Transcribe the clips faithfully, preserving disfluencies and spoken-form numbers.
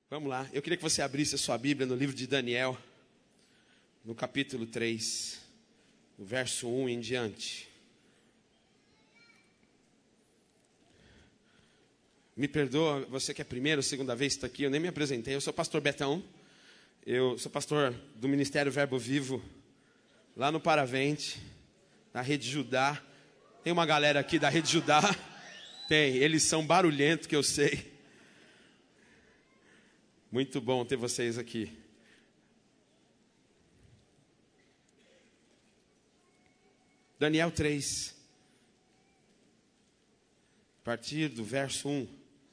Vamos lá, eu queria que você abrisse a sua Bíblia no livro de Daniel, no capítulo três, no verso um em diante. Me perdoa, você que é a primeira ou segunda vez que está aqui, eu nem me apresentei, eu sou pastor Betão, eu sou pastor do Ministério Verbo Vivo, lá no Paravente, na Rede Judá. Tem uma galera aqui da Rede Judá, tem, eles são barulhentos que eu sei. Muito bom ter vocês aqui. Daniel três, a partir do verso um.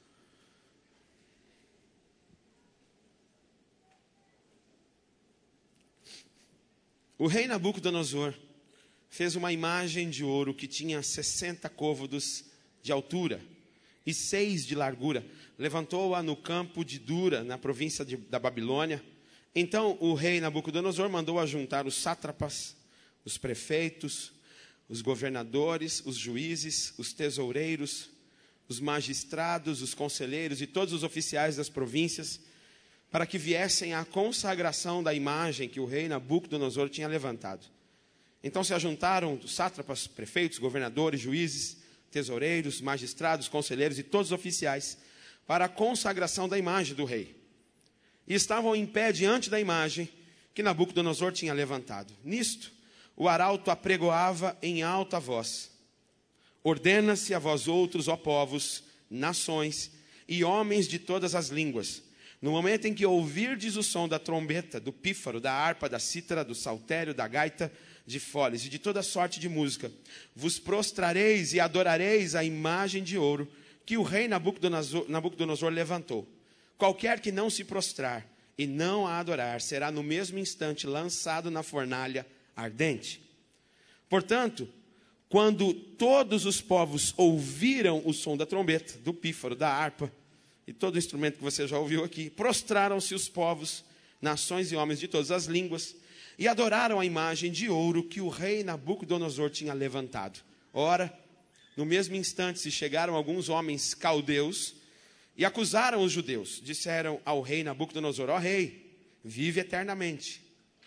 O rei Nabucodonosor fez uma imagem de ouro que tinha sessenta côvados de altura e seis de largura. Levantou-a no campo de Dura, na província de, da Babilônia. Então o rei Nabucodonosor mandou ajuntar os sátrapas, os prefeitos, os governadores, os juízes, os tesoureiros, os magistrados, os conselheiros e todos os oficiais das províncias, para que viessem à consagração da imagem que o rei Nabucodonosor tinha levantado. Então se ajuntaram os sátrapas, prefeitos, governadores, juízes, tesoureiros, magistrados, conselheiros e todos os oficiais para a consagração da imagem do rei. E estavam em pé diante da imagem que Nabucodonosor tinha levantado. Nisto, o arauto apregoava em alta voz: ordena-se a vós outros, ó povos, nações e homens de todas as línguas, no momento em que ouvirdes o som da trombeta, do pífaro, da harpa, da cítara, do saltério, da gaita, de foles e de toda sorte de música, vos prostrareis e adorareis a imagem de ouro que o rei Nabucodonosor, Nabucodonosor levantou. Qualquer que não se prostrar e não a adorar, será no mesmo instante lançado na fornalha ardente. Portanto, quando todos os povos ouviram o som da trombeta, do pífaro, da harpa e todo instrumento que você já ouviu aqui, prostraram-se os povos, nações e homens de todas as línguas, e adoraram a imagem de ouro que o rei Nabucodonosor tinha levantado. Ora, no mesmo instante se chegaram alguns homens caldeus e acusaram os judeus. Disseram ao rei Nabucodonosor: ó rei, vive eternamente.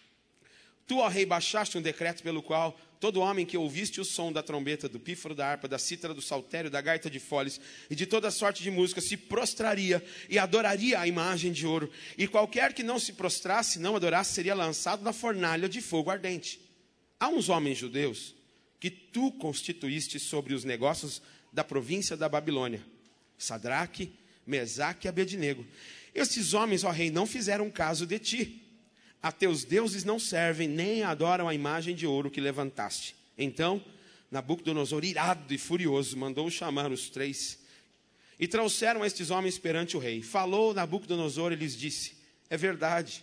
Tu, ó rei, baixaste um decreto pelo qual todo homem que ouviste o som da trombeta, do pífaro, da harpa, da cítara, do saltério, da gaita de foles e de toda sorte de música se prostraria e adoraria a imagem de ouro. E qualquer que não se prostrasse, não adorasse, seria lançado na fornalha de fogo ardente. Há uns homens judeus que tu constituíste sobre os negócios da província da Babilônia: Sadraque, Mesaque e Abednego. Estes homens, ó rei, não fizeram caso de ti. A teus deuses não servem, nem adoram a imagem de ouro que levantaste. Então, Nabucodonosor, irado e furioso, mandou chamar os três e trouxeram estes homens perante o rei. Falou Nabucodonosor e lhes disse: é verdade,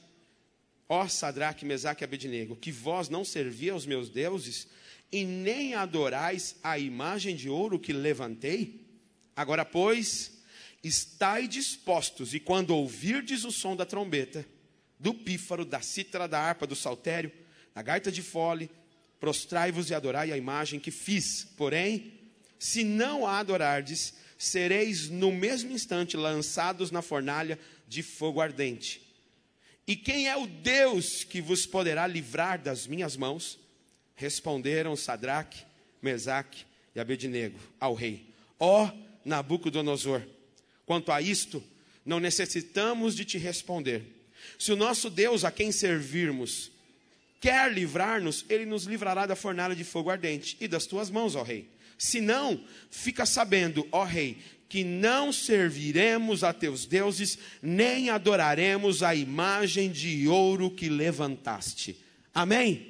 ó Sadraque, Mesaque e Abednego, que vós não servi aos meus deuses e nem adorais a imagem de ouro que levantei? Agora, pois, estai dispostos, e quando ouvirdes o som da trombeta, do pífaro, da cítara, da harpa, do saltério, da gaita de fole, prostrai-vos e adorai a imagem que fiz. Porém, se não a adorardes, sereis no mesmo instante lançados na fornalha de fogo ardente. E quem é o Deus que vos poderá livrar das minhas mãos? Responderam Sadraque, Mesaque e Abednego ao rei: ó Nabucodonosor, quanto a isto, não necessitamos de te responder. Se o nosso Deus, a quem servirmos, quer livrar-nos, ele nos livrará da fornalha de fogo ardente e das tuas mãos, ó rei. Se não, fica sabendo, ó rei, que não serviremos a teus deuses, nem adoraremos a imagem de ouro que levantaste. Amém?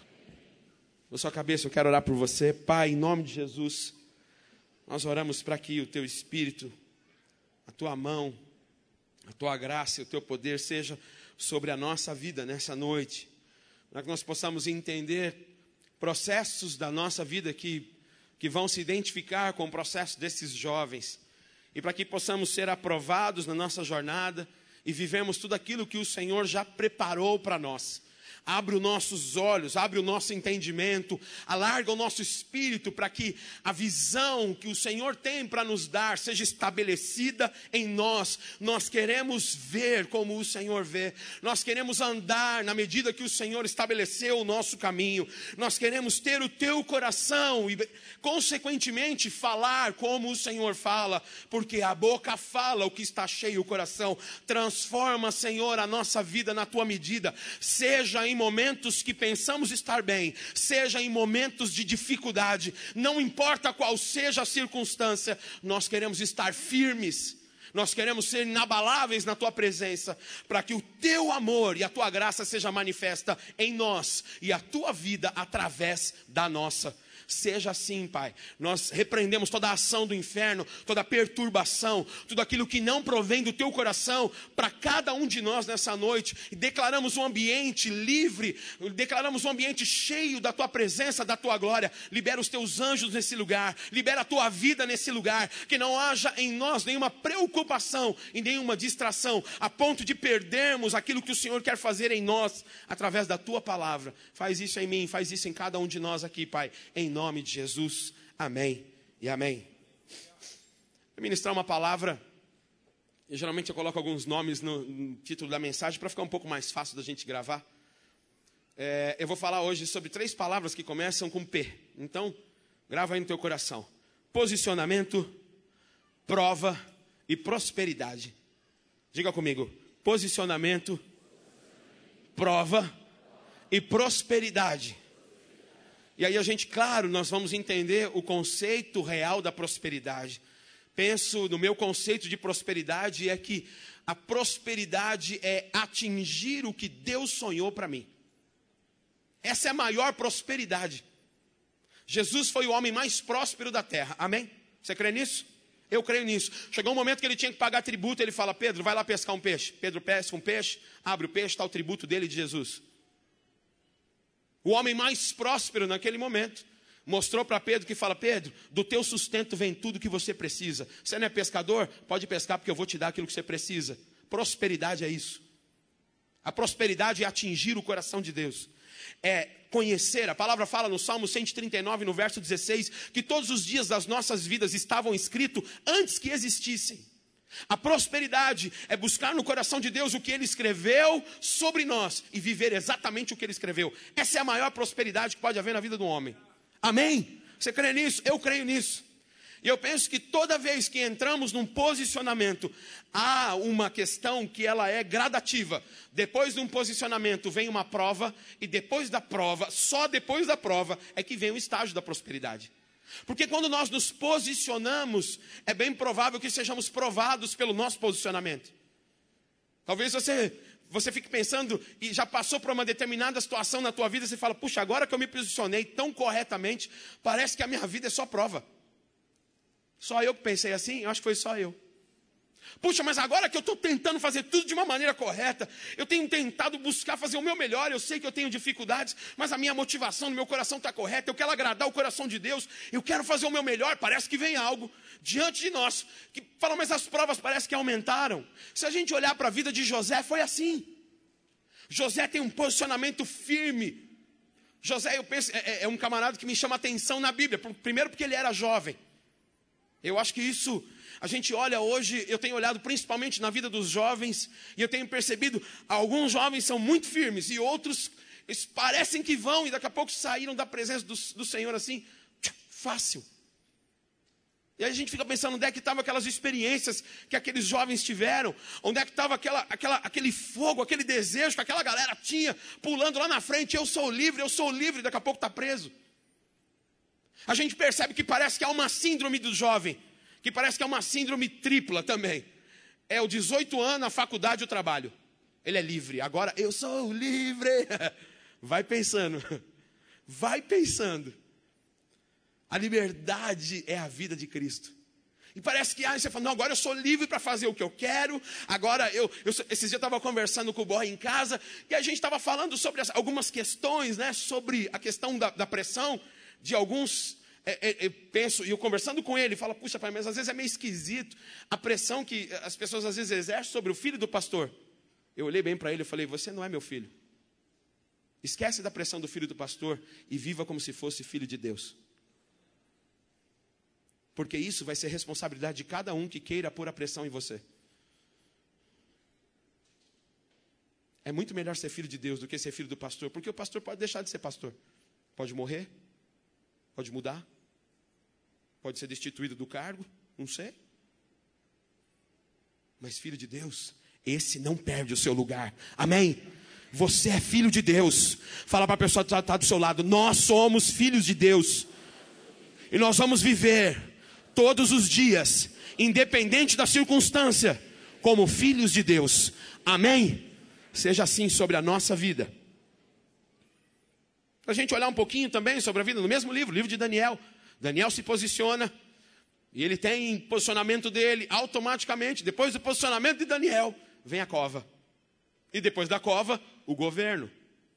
Na sua cabeça eu quero orar por você. Pai, em nome de Jesus, nós oramos para que o teu Espírito, a tua mão, a tua graça e o teu poder seja sobre a nossa vida nessa noite, para que nós possamos entender processos da nossa vida que, que vão se identificar com o processo desses jovens, e para que possamos ser aprovados na nossa jornada e vivemos tudo aquilo que o Senhor já preparou para nós. abre os nossos olhos, abre o nosso entendimento, alarga o nosso espírito para que a visão que o Senhor tem para nos dar seja estabelecida em nós. Nós queremos ver como o Senhor vê, nós queremos andar na medida que o Senhor estabeleceu o nosso caminho, nós queremos ter o teu coração e, consequentemente, falar como o Senhor fala, porque a boca fala o que está cheio o coração. Transforma, Senhor, a nossa vida na tua medida, seja em momentos que pensamos estar bem, seja em momentos de dificuldade, não importa qual seja a circunstância, nós queremos estar firmes, nós queremos ser inabaláveis na tua presença, para que o teu amor e a tua graça seja manifesta em nós e a tua vida através da nossa. Seja assim, Pai. Nós repreendemos toda a ação do inferno, toda a perturbação, tudo aquilo que não provém do teu coração para cada um de nós nessa noite. E declaramos um ambiente livre, declaramos um ambiente cheio da tua presença, da tua glória. Libera os teus anjos nesse lugar, libera a tua vida nesse lugar, que não haja em nós nenhuma preocupação e nenhuma distração, a ponto de perdermos aquilo que o Senhor quer fazer em nós, através da tua palavra. Faz isso em mim, faz isso em cada um de nós aqui, Pai, em nome de Jesus, amém e amém. Vou ministrar uma palavra, e geralmente eu coloco alguns nomes no, no título da mensagem, para ficar um pouco mais fácil da gente gravar. É, eu vou falar hoje sobre três palavras que começam com P, então grava aí no teu coração: posicionamento, prova e prosperidade. Diga comigo: posicionamento, prova e prosperidade. E aí a gente, claro, nós vamos entender o conceito real da prosperidade. Penso no meu conceito de prosperidade, é que a prosperidade é atingir o que Deus sonhou para mim. Essa é a maior prosperidade. Jesus foi o homem mais próspero da terra, amém? Você crê nisso? Eu creio nisso. Chegou um momento que ele tinha que pagar tributo, ele fala: Pedro, vai lá pescar um peixe. Pedro pesca um peixe, abre o peixe, está o tributo dele de Jesus. O homem mais próspero naquele momento mostrou para Pedro, que fala: Pedro, do teu sustento vem tudo que você precisa. Você não é pescador? Pode pescar, porque eu vou te dar aquilo que você precisa. Prosperidade é isso. A prosperidade é atingir o coração de Deus. É conhecer, a palavra fala no Salmo cento e trinta e nove, no verso dezesseis, que todos os dias das nossas vidas estavam escritos antes que existissem. A prosperidade é buscar no coração de Deus o que Ele escreveu sobre nós e viver exatamente o que Ele escreveu. Essa é a maior prosperidade que pode haver na vida do homem. Amém? Você crê nisso? Eu creio nisso. E eu penso que toda vez que entramos num posicionamento, há uma questão que ela é gradativa. Depois de um posicionamento vem uma prova, e depois da prova, só depois da prova, é que vem o estágio da prosperidade. Porque quando nós nos posicionamos, é bem provável que sejamos provados pelo nosso posicionamento. Talvez você, você fique pensando e já passou por uma determinada situação na tua vida, e você fala: puxa, agora que eu me posicionei tão corretamente, parece que a minha vida é só prova. Só eu que pensei assim? Eu acho que foi só eu. Puxa, mas agora que eu estou tentando fazer tudo de uma maneira correta, eu tenho tentado buscar fazer o meu melhor, eu sei que eu tenho dificuldades, mas a minha motivação no meu coração está correta, eu quero agradar o coração de Deus, eu quero fazer o meu melhor. Parece que vem algo diante de nós, que fala: mas as provas parece que aumentaram. Se a gente olhar para a vida de José, foi assim. José tem um posicionamento firme. José, eu penso, é, é um camarada que me chama atenção na Bíblia, primeiro porque ele era jovem. Eu acho que isso, a gente olha hoje, eu tenho olhado principalmente na vida dos jovens, e eu tenho percebido, alguns jovens são muito firmes, e outros, eles parecem que vão, e daqui a pouco saíram da presença do, do Senhor assim, fácil. E aí a gente fica pensando, onde é que estavam aquelas experiências que aqueles jovens tiveram, onde é que estava aquela, aquela, aquele fogo, aquele desejo que aquela galera tinha, pulando lá na frente: eu sou livre, eu sou livre, daqui a pouco está preso. A gente percebe que parece que há uma síndrome do jovem, que parece que é uma síndrome tripla também. É o dezoito anos, a faculdade e o trabalho. Ele é livre. Agora, eu sou livre. Vai pensando. Vai pensando. A liberdade é a vida de Cristo. E parece que ah, você fala: não, agora eu sou livre para fazer o que eu quero. Agora, eu, eu esses dias eu estava conversando com o boy em casa, e a gente estava falando sobre as, algumas questões, né, sobre a questão da, da pressão de alguns. É, é, eu penso, e eu conversando com ele, fala: puxa, pai, mas às vezes é meio esquisito a pressão que as pessoas às vezes exercem sobre o filho do pastor. Eu olhei bem para ele e falei: você não é meu filho. Esquece da pressão do filho do pastor e viva como se fosse filho de Deus. Porque isso vai ser responsabilidade de cada um que queira pôr a pressão em você. É muito melhor ser filho de Deus do que ser filho do pastor, porque o pastor pode deixar de ser pastor. Pode morrer, pode mudar, pode ser destituído do cargo, não sei. Mas filho de Deus, esse não perde o seu lugar. Amém? Você é filho de Deus. Fala para a pessoa que está do seu lado, nós somos filhos de Deus. E nós vamos viver todos os dias, independente da circunstância, como filhos de Deus. Amém? Seja assim sobre a nossa vida. Para a gente olhar um pouquinho também sobre a vida, no mesmo livro, livro de Daniel. Daniel se posiciona, e ele tem posicionamento dele, automaticamente, depois do posicionamento de Daniel, vem a cova. E depois da cova, o governo.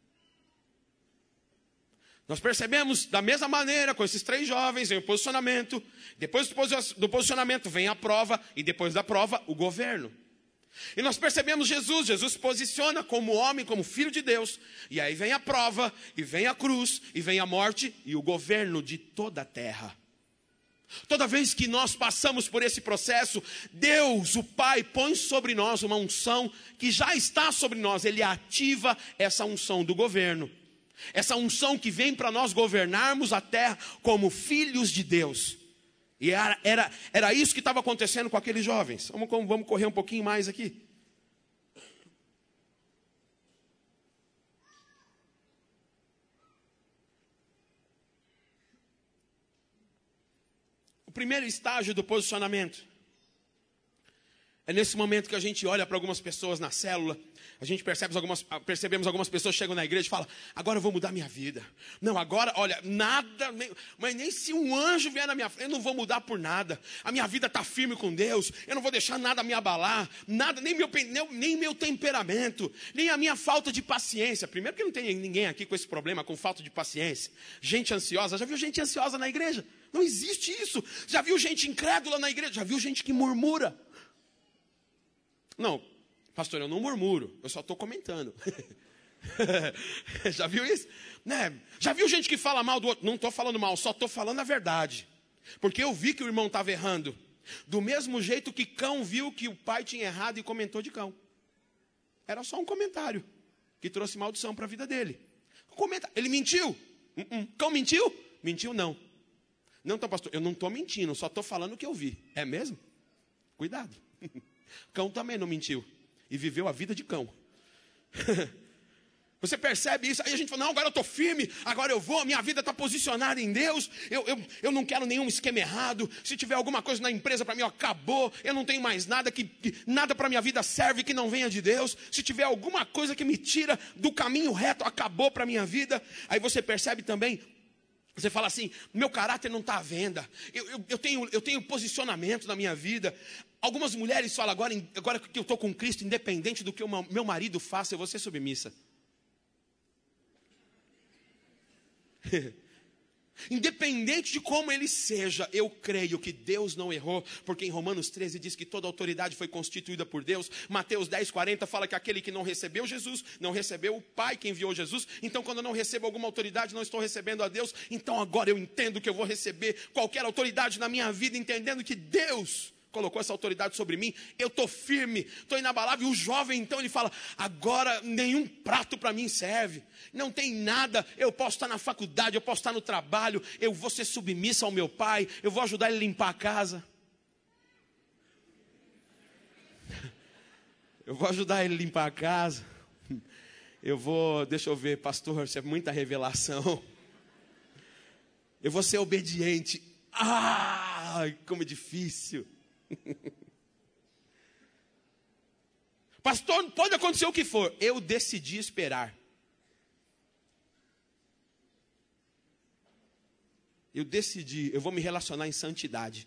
Nós percebemos da mesma maneira com esses três jovens, vem o posicionamento, depois do posicionamento vem a prova, e depois da prova, o governo. E nós percebemos Jesus, Jesus se posiciona como homem, como filho de Deus, e aí vem a prova, e vem a cruz, e vem a morte, e o governo de toda a terra. Toda vez que nós passamos por esse processo, Deus, o Pai, põe sobre nós uma unção que já está sobre nós. Ele ativa essa unção do governo. Essa unção que vem para nós governarmos a terra como filhos de Deus. E era, era, era isso que estava acontecendo com aqueles jovens. Vamos, vamos correr um pouquinho mais aqui. O primeiro estágio do posicionamento é nesse momento que a gente olha para algumas pessoas na célula, a gente percebe algumas, percebemos algumas pessoas chegam na igreja e falam, agora eu vou mudar minha vida. Não, agora, olha, nada, nem, mas nem se um anjo vier na minha frente, eu não vou mudar por nada. A minha vida está firme com Deus, eu não vou deixar nada me abalar, nada, nem meu, nem, nem meu temperamento, nem a minha falta de paciência. Primeiro que não tem ninguém aqui com esse problema, com falta de paciência. Gente ansiosa, já viu gente ansiosa na igreja? Não existe isso. Já viu gente incrédula na igreja? Já viu gente que murmura? Não, pastor, eu não murmuro, eu só estou comentando. Já viu isso? Né? Já viu gente que fala mal do outro? Não estou falando mal, só estou falando a verdade. Porque eu vi que o irmão estava errando. Do mesmo jeito que Cão viu que o pai tinha errado e comentou de Cão. Era só um comentário que trouxe maldição para a vida dele. Comenta, ele mentiu? Uh-uh. Cão mentiu? Mentiu não. Não, então, pastor, eu não estou mentindo, só estou falando o que eu vi. É mesmo? Cuidado. Cão também não mentiu. E viveu a vida de Cão. Você percebe isso? Aí a gente fala, não, agora eu estou firme, agora eu vou, minha vida está posicionada em Deus, eu, eu, eu não quero nenhum esquema errado, se tiver alguma coisa na empresa para mim, ó, acabou, eu não tenho mais nada, que, que nada para minha vida serve que não venha de Deus, se tiver alguma coisa que me tira do caminho reto, acabou para a minha vida. Aí você percebe também, você fala assim, meu caráter não está à venda, eu, eu, eu, tenho, eu tenho posicionamento na minha vida. Algumas mulheres falam, agora, agora que eu estou com Cristo, independente do que o meu marido faça, eu vou ser submissa. Independente de como ele seja, eu creio que Deus não errou, porque em Romanos treze diz que toda autoridade foi constituída por Deus. Mateus dez, quarenta fala que aquele que não recebeu Jesus, não recebeu o Pai que enviou Jesus. Então quando eu não recebo alguma autoridade, não estou recebendo a Deus. Então agora eu entendo que eu vou receber qualquer autoridade na minha vida, entendendo que Deus colocou essa autoridade sobre mim, eu estou firme, estou inabalável. E o jovem então ele fala, agora nenhum prato para mim serve, não tem nada, eu posso estar na faculdade, eu posso estar no trabalho, eu vou ser submissa ao meu pai, eu vou ajudar ele a limpar a casa, eu vou ajudar ele a limpar a casa, eu vou, deixa eu ver, pastor, isso é muita revelação, eu vou ser obediente. Ah, como é difícil. Pastor, pode acontecer o que for, eu decidi esperar. Eu decidi, eu vou me relacionar em santidade.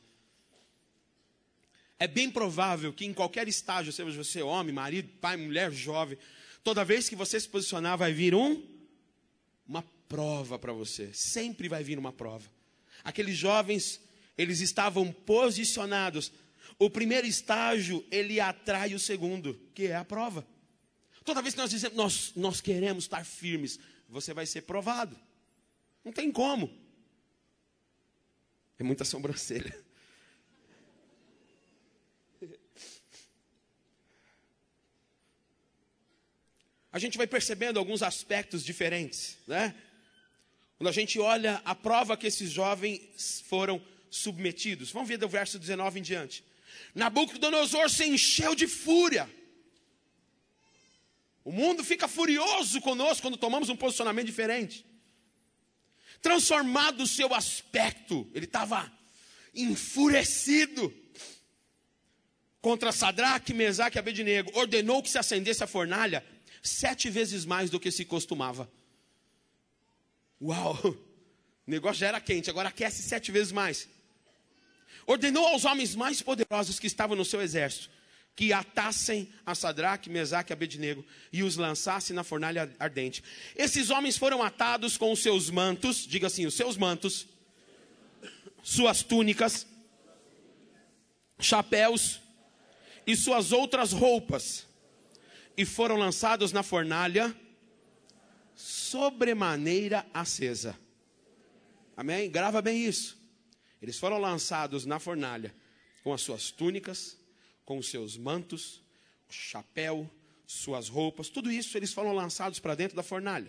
É bem provável que em qualquer estágio, seja você homem, marido, pai, mulher, jovem, toda vez que você se posicionar vai vir um, uma prova para você. Sempre vai vir uma prova. Aqueles jovens, eles estavam posicionados. O primeiro estágio, ele atrai o segundo, que é a prova. Toda vez que nós dizemos, nós, nós queremos estar firmes, você vai ser provado. Não tem como. É muita sobrancelha. A gente vai percebendo alguns aspectos diferentes, né? Quando a gente olha a prova que esses jovens foram submetidos. Vamos ver do verso dezenove em diante. Nabucodonosor se encheu de fúria. O mundo fica furioso conosco quando tomamos um posicionamento diferente. Transformado o seu aspecto, ele estava enfurecido contra Sadraque, Mesaque e Abednego. Ordenou que se acendesse a fornalha sete vezes mais do que se costumava. Uau! O negócio já era quente, agora aquece sete vezes mais. Ordenou aos homens mais poderosos que estavam no seu exército que atassem a Sadraque, Mesaque e Abednego e os lançassem na fornalha ardente. Esses homens foram atados com os seus mantos, diga assim, os seus mantos, suas túnicas, chapéus e suas outras roupas, e foram lançados na fornalha sobremaneira acesa. Amém? Grava bem isso. Eles foram lançados na fornalha com as suas túnicas, com os seus mantos, chapéu, suas roupas, tudo isso eles foram lançados para dentro da fornalha.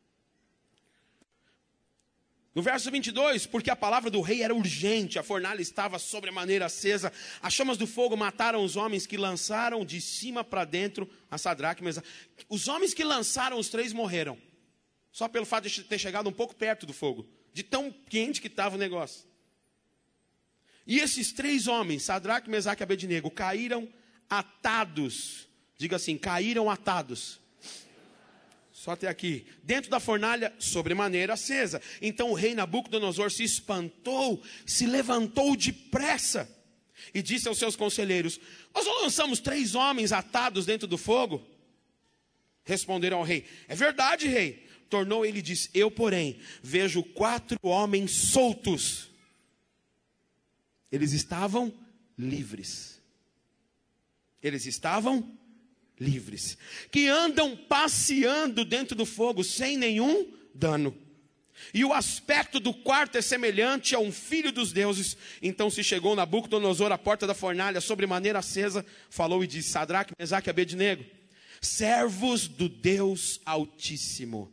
No verso vinte e dois, porque a palavra do rei era urgente, a fornalha estava sobremaneira acesa, as chamas do fogo mataram os homens que lançaram de cima para dentro a Sadraque, Mesaque. Os homens que lançaram os três morreram, só pelo fato de ter chegado um pouco perto do fogo, de tão quente que estava o negócio. E esses três homens, Sadraque, Mesaque e Abednego, caíram atados, diga assim, caíram atados. Só até aqui. Dentro da fornalha, sobremaneira acesa. Então o rei Nabucodonosor se espantou, se levantou depressa e disse aos seus conselheiros: nós não lançamos três homens atados dentro do fogo? Responderam ao rei: é verdade, rei. Tornou ele e disse: eu, porém, vejo quatro homens soltos. Eles estavam livres. Eles estavam livres, que andam passeando dentro do fogo sem nenhum dano. E o aspecto do quarto é semelhante a um filho dos deuses. Então se chegou Nabucodonosor à porta da fornalha, sobremaneira acesa, falou e disse: Sadraque, Mesaque e Abednego, servos do Deus Altíssimo,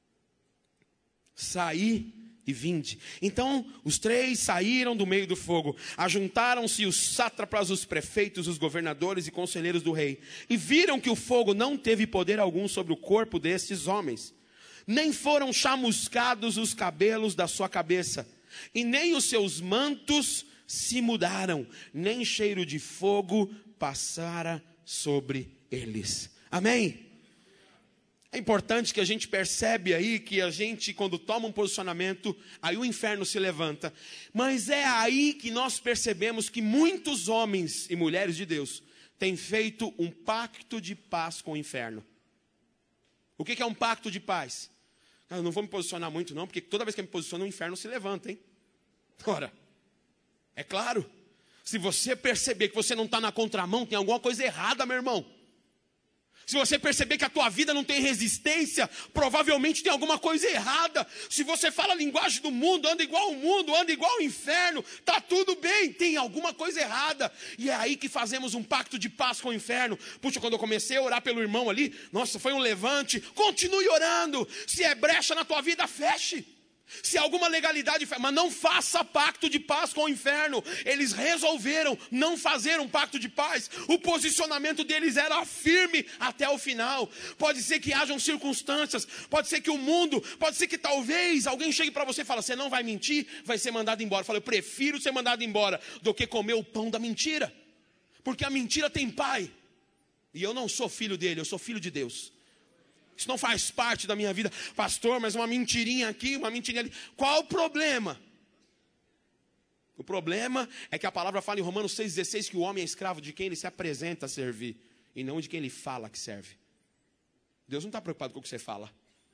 saí e vinde. Então os três saíram do meio do fogo, ajuntaram-se os sátrapas, os prefeitos, os governadores e conselheiros do rei, e viram que o fogo não teve poder algum sobre o corpo destes homens, nem foram chamuscados os cabelos da sua cabeça, e nem os seus mantos se mudaram, nem cheiro de fogo passara sobre eles. Amém? É importante que a gente percebe aí que a gente, quando toma um posicionamento, aí o inferno se levanta. Mas é aí que nós percebemos que muitos homens e mulheres de Deus têm feito um pacto de paz com o inferno. O que é um pacto de paz? Eu não vou me posicionar muito não, porque toda vez que eu me posiciono, o inferno se levanta, hein? Ora, é claro, se você perceber que você não está na contramão, tem alguma coisa errada, meu irmão. Se você perceber que a tua vida não tem resistência, provavelmente tem alguma coisa errada. Se você fala a linguagem do mundo, anda igual ao mundo, anda igual ao inferno, está tudo bem, tem alguma coisa errada. E é aí que fazemos um pacto de paz com o inferno. Puxa, quando eu comecei a orar pelo irmão ali, nossa, foi um levante. Continue orando. Se é brecha na tua vida, feche. Se há alguma legalidade, mas não faça pacto de paz com o inferno. Eles resolveram não fazer um pacto de paz. O posicionamento deles era firme até o final. Pode ser que hajam circunstâncias, pode ser que o mundo, pode ser que talvez alguém chegue para você e fale: você não vai mentir, vai ser mandado embora. Eu falo: eu prefiro ser mandado embora do que comer o pão da mentira, porque a mentira tem pai, e eu não sou filho dele, eu sou filho de Deus. Isso não faz parte da minha vida. Pastor, mas uma mentirinha aqui, uma mentirinha ali. Qual o problema? O problema é que a palavra fala em Romanos seis, dezesseis que o homem é escravo de quem ele se apresenta a servir, e não de quem ele fala que serve. Deus não está preocupado com o que você fala.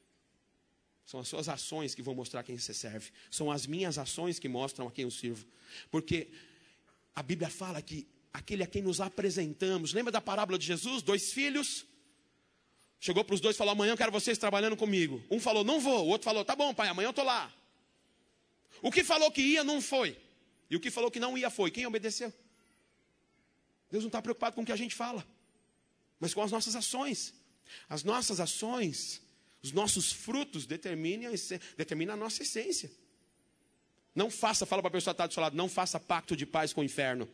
São as suas ações que vão mostrar quem você serve. São as minhas ações que mostram a quem eu sirvo. Porque a Bíblia fala que aquele a quem nos apresentamos. Lembra da parábola de Jesus? Dois filhos. Chegou para os dois e falou, amanhã eu quero vocês trabalhando comigo. Um falou, não vou. O outro falou, tá bom, pai, amanhã eu estou lá. O que falou que ia, não foi. E o que falou que não ia, foi. Quem obedeceu? Deus não está preocupado com o que a gente fala, mas com as nossas ações. As nossas ações, os nossos frutos determinam a, esse, determinam a nossa essência. Não faça, fala para a pessoa que está do seu lado, não faça pacto de paz com o inferno.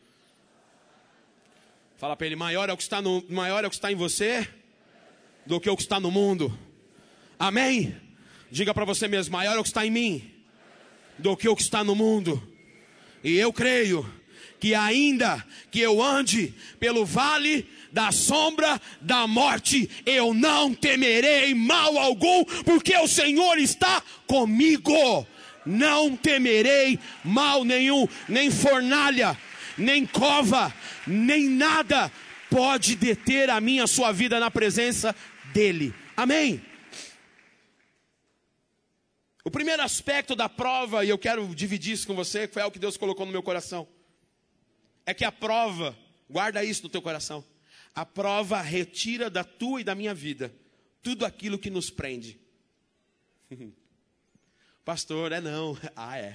Fala para ele, maior é o que está no, maior é o que está em você do que o que está no mundo. Amém? Diga para você mesmo, maior é o que está em mim do que o que está no mundo. E eu creio que ainda que eu ande pelo vale da sombra da morte, eu não temerei mal algum, porque o Senhor está comigo. Não temerei mal nenhum, nem fornalha, nem cova, nem nada pode deter a minha, a sua vida na presença dEle. Amém? O primeiro aspecto da prova, e eu quero dividir isso com você, que foi algo que Deus colocou no meu coração, é que a prova, guarda isso no teu coração, a prova retira da tua e da minha vida tudo aquilo que nos prende. Pastor, é não. Ah, é.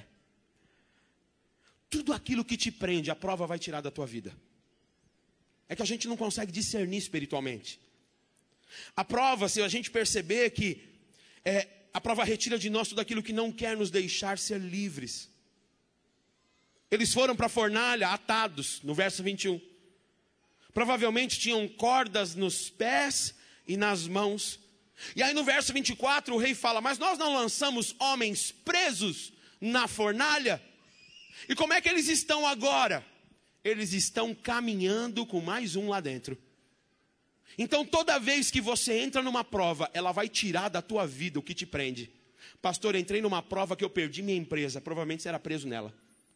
Tudo aquilo que te prende, a prova vai tirar da tua vida. É que a gente não consegue discernir espiritualmente. A prova, se a gente perceber que é, a prova retira de nós tudo aquilo que não quer nos deixar ser livres. Eles foram para a fornalha atados, no verso vinte e um. Provavelmente tinham cordas nos pés e nas mãos. E aí no verso vinte e quatro o rei fala, mas nós não lançamos homens presos na fornalha? E como é que eles estão agora? Eles estão caminhando com mais um lá dentro. Então toda vez que você entra numa prova, ela vai tirar da tua vida o que te prende. Pastor, entrei numa prova que eu perdi minha empresa, provavelmente você era preso nela.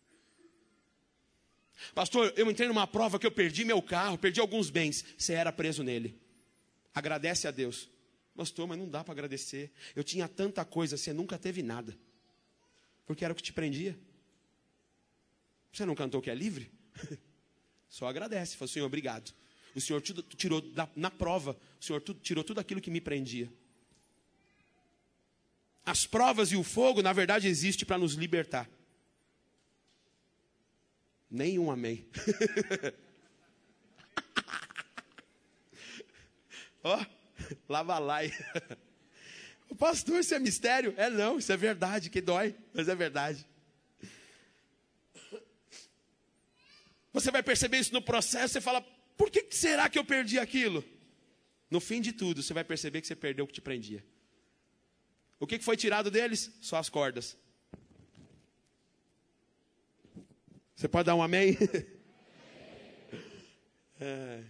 Pastor, eu entrei numa prova que eu perdi meu carro, perdi alguns bens, você era preso nele. Agradece a Deus. Pastor, mas não dá para agradecer. Eu tinha tanta coisa, você nunca teve nada. Porque era o que te prendia. Você não cantou que é livre? Só agradece. Fala, Senhor, obrigado. O Senhor tirou da, na prova, o Senhor tirou tudo aquilo que me prendia. As provas e o fogo, na verdade, existem para nos libertar. Nenhum amém. Ó, oh, lava lá. O pastor, isso é mistério? É não, isso é verdade, que dói, mas é verdade. Você vai perceber isso no processo, você fala, por que será que eu perdi aquilo? No fim de tudo, você vai perceber que você perdeu o que te prendia. O que foi tirado deles? Só as cordas. Você pode dar um amém? É.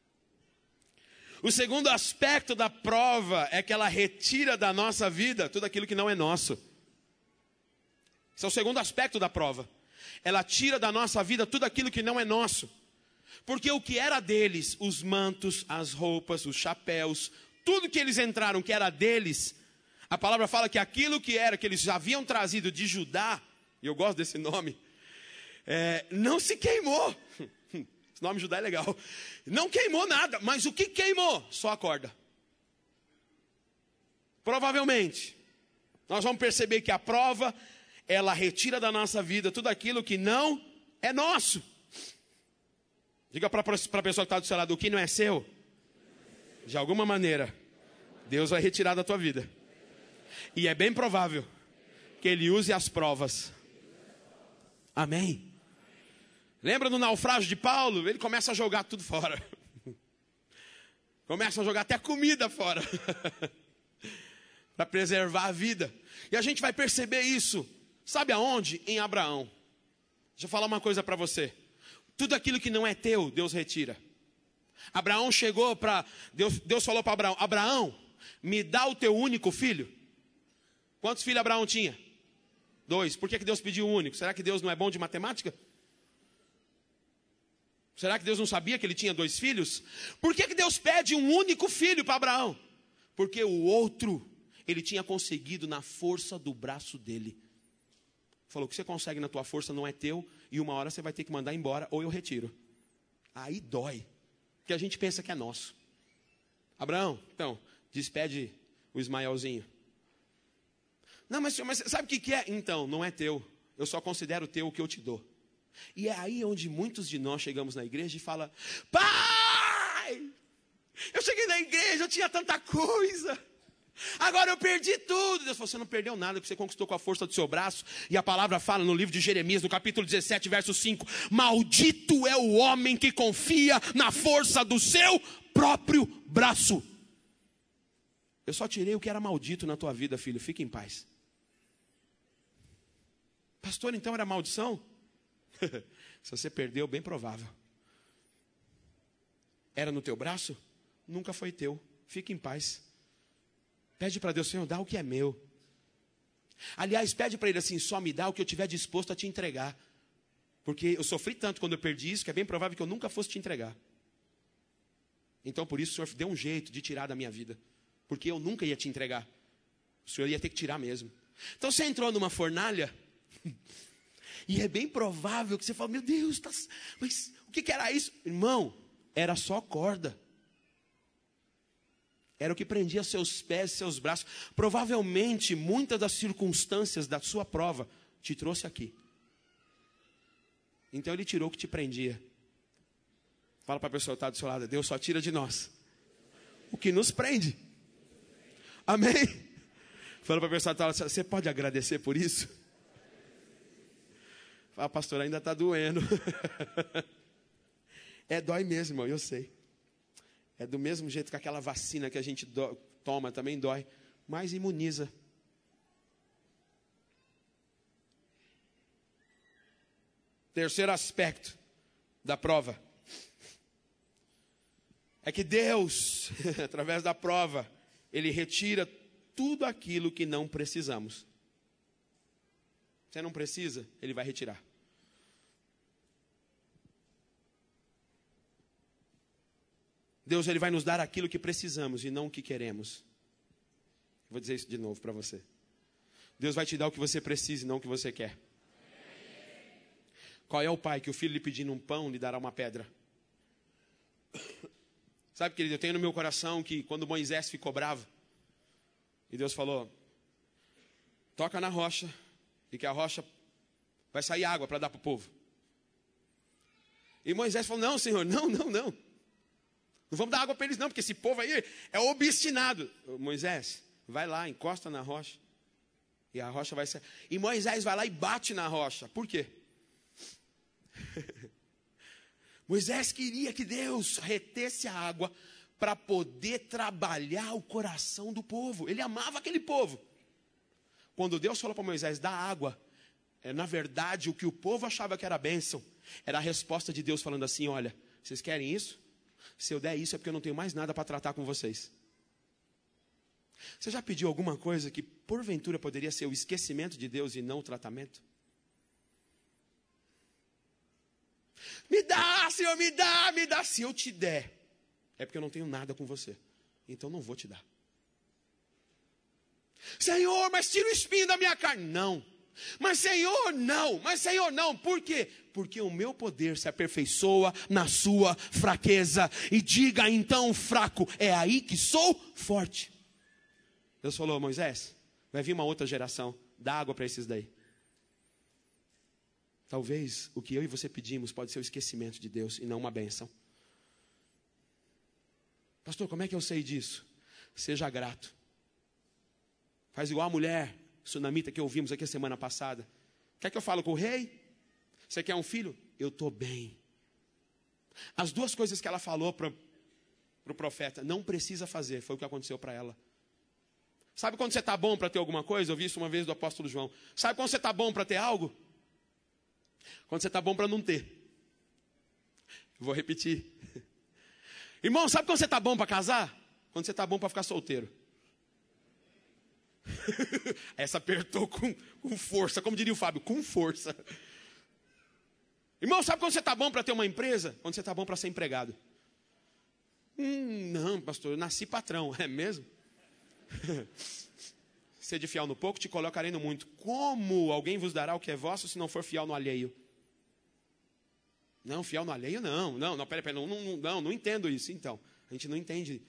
O segundo aspecto da prova é que ela retira da nossa vida tudo aquilo que não é nosso. Esse é o segundo aspecto da prova. Ela tira da nossa vida tudo aquilo que não é nosso. Porque o que era deles, os mantos, as roupas, os chapéus, tudo que eles entraram que era deles, a palavra fala que aquilo que era, que eles já haviam trazido de Judá, e eu gosto desse nome, é, não se queimou. Esse nome Judá é legal. Não queimou nada, mas o que queimou? Só a corda. Provavelmente, nós vamos perceber que a prova, ela retira da nossa vida tudo aquilo que não é nosso. Diga para a pessoa que está do seu lado, o que não é seu, de alguma maneira, Deus vai retirar da tua vida. E é bem provável que Ele use as provas. Amém? Lembra do naufrágio de Paulo? Ele começa a jogar tudo fora. Começa a jogar até comida fora. Para preservar a vida. E a gente vai perceber isso. Sabe aonde? Em Abraão. Deixa eu falar uma coisa para você. Tudo aquilo que não é teu, Deus retira. Abraão chegou para... Deus, Deus falou para Abraão, Abraão, me dá o teu único filho. Quantos filhos Abraão tinha? Dois. Por que que Deus pediu o único? Será que Deus não é bom de matemática? Será que Deus não sabia que ele tinha dois filhos? Por que que Deus pede um único filho para Abraão? Porque o outro, ele tinha conseguido na força do braço dele. Falou, o que você consegue na tua força não é teu, e uma hora você vai ter que mandar embora, ou eu retiro. Aí dói, porque a gente pensa que é nosso. Abraão, então, Despede o Ismaelzinho. Não, mas senhor, mas sabe o que, que é? Então, não é teu. Eu só considero teu o que eu te dou. E é aí onde muitos de nós chegamos na igreja e falam: pai, eu cheguei na igreja, eu tinha tanta coisa. Agora eu perdi tudo. Deus falou: você não perdeu nada, porque você conquistou com a força do seu braço. E a palavra fala no livro de Jeremias, no capítulo dezessete, verso cinco: maldito é o homem que confia na força do seu próprio braço. Eu só tirei o que era maldito na tua vida, filho. Fique em paz. Pastor, então era maldição? Se você perdeu, bem provável. Era no teu braço? Nunca foi teu. Fique em paz. Pede para Deus: Senhor, dá o que é meu. Aliás, pede para Ele assim: só me dá o que eu estiver disposto a te entregar. Porque eu sofri tanto quando eu perdi isso, que é bem provável que eu nunca fosse te entregar. Então por isso o Senhor deu um jeito de tirar da minha vida. Porque eu nunca ia te entregar. O Senhor ia ter que tirar mesmo. Então você entrou numa fornalha. E é bem provável que você fale: meu Deus, tá... mas o que, que era isso? Irmão, era só corda. Era o que prendia seus pés, seus braços. Provavelmente, muitas das circunstâncias da sua prova te trouxe aqui. Então Ele tirou o que te prendia. Fala para a pessoa que está do seu lado: Deus só tira de nós o que nos prende. Amém? Fala para a pessoa que está do seu lado: você pode agradecer por isso? Fala: pastor, ainda está doendo. É, dói mesmo, irmão, eu sei. É do mesmo jeito que aquela vacina que a gente do, toma também dói, mas imuniza. Terceiro aspecto da prova é que Deus, através da prova, Ele retira tudo aquilo que não precisamos. Você não precisa, Ele vai retirar. Deus, Ele vai nos dar aquilo que precisamos e não o que queremos. Vou dizer isso de novo para você. Deus vai te dar o que você precisa e não o que você quer. Qual é o pai que o filho lhe pedindo um pão lhe dará uma pedra? Sabe, querido, eu tenho no meu coração que quando Moisés ficou bravo, e Deus falou: toca na rocha, e que a rocha vai sair água para dar para o povo. E Moisés falou: não, Senhor, não, não, não. Não vamos dar água para eles não, porque esse povo aí é obstinado. Moisés, vai lá, encosta na rocha. E a rocha vai sair. E Moisés vai lá e bate na rocha. Por quê? Moisés queria que Deus retesse a água para poder trabalhar o coração do povo. Ele amava aquele povo. Quando Deus falou para Moisés: dá água, é, na verdade, o que o povo achava que era bênção, era a resposta de Deus falando assim: olha, vocês querem isso? Se eu der isso é porque eu não tenho mais nada para tratar com vocês. Você já pediu alguma coisa que porventura poderia ser o esquecimento de Deus e não o tratamento? Me dá, Senhor, me dá, me dá. Se eu te der, é porque eu não tenho nada com você. Então não vou te dar. Senhor, mas tira o espinho da minha carne. Não. Mas Senhor, não. Mas Senhor, não. Por quê? Porque o meu poder se aperfeiçoa na sua fraqueza. E diga então, fraco, é aí que sou forte. Deus falou: Moisés, vai vir uma outra geração, dá água para esses daí. Talvez o que eu e você pedimos pode ser o esquecimento de Deus e não uma bênção. Pastor, como é que eu sei disso? Seja grato. Faz igual a mulher sunamita que ouvimos aqui a semana passada. Quer que eu fale com o rei? Você quer um filho? Eu estou bem. As duas coisas que ela falou para o pro profeta, não precisa fazer, foi o que aconteceu para ela. Sabe quando você está bom para ter alguma coisa? Eu vi isso uma vez do apóstolo João. Sabe quando você está bom para ter algo? Quando você está bom para não ter. Vou repetir. Irmão, sabe quando você está bom para casar? Quando você está bom para ficar solteiro. Essa apertou com, com força, como diria o Fábio, com força. Irmão, sabe quando você está bom para ter uma empresa? Quando você está bom para ser empregado. Hum, não, pastor, eu nasci patrão, é mesmo? Sede fiel no pouco, te colocarei no muito. Como alguém vos dará o que é vosso, se não for fiel no alheio? Não, fiel no alheio não, não, não, pera, pera, não, não, não, não entendo isso. Então, a gente não entende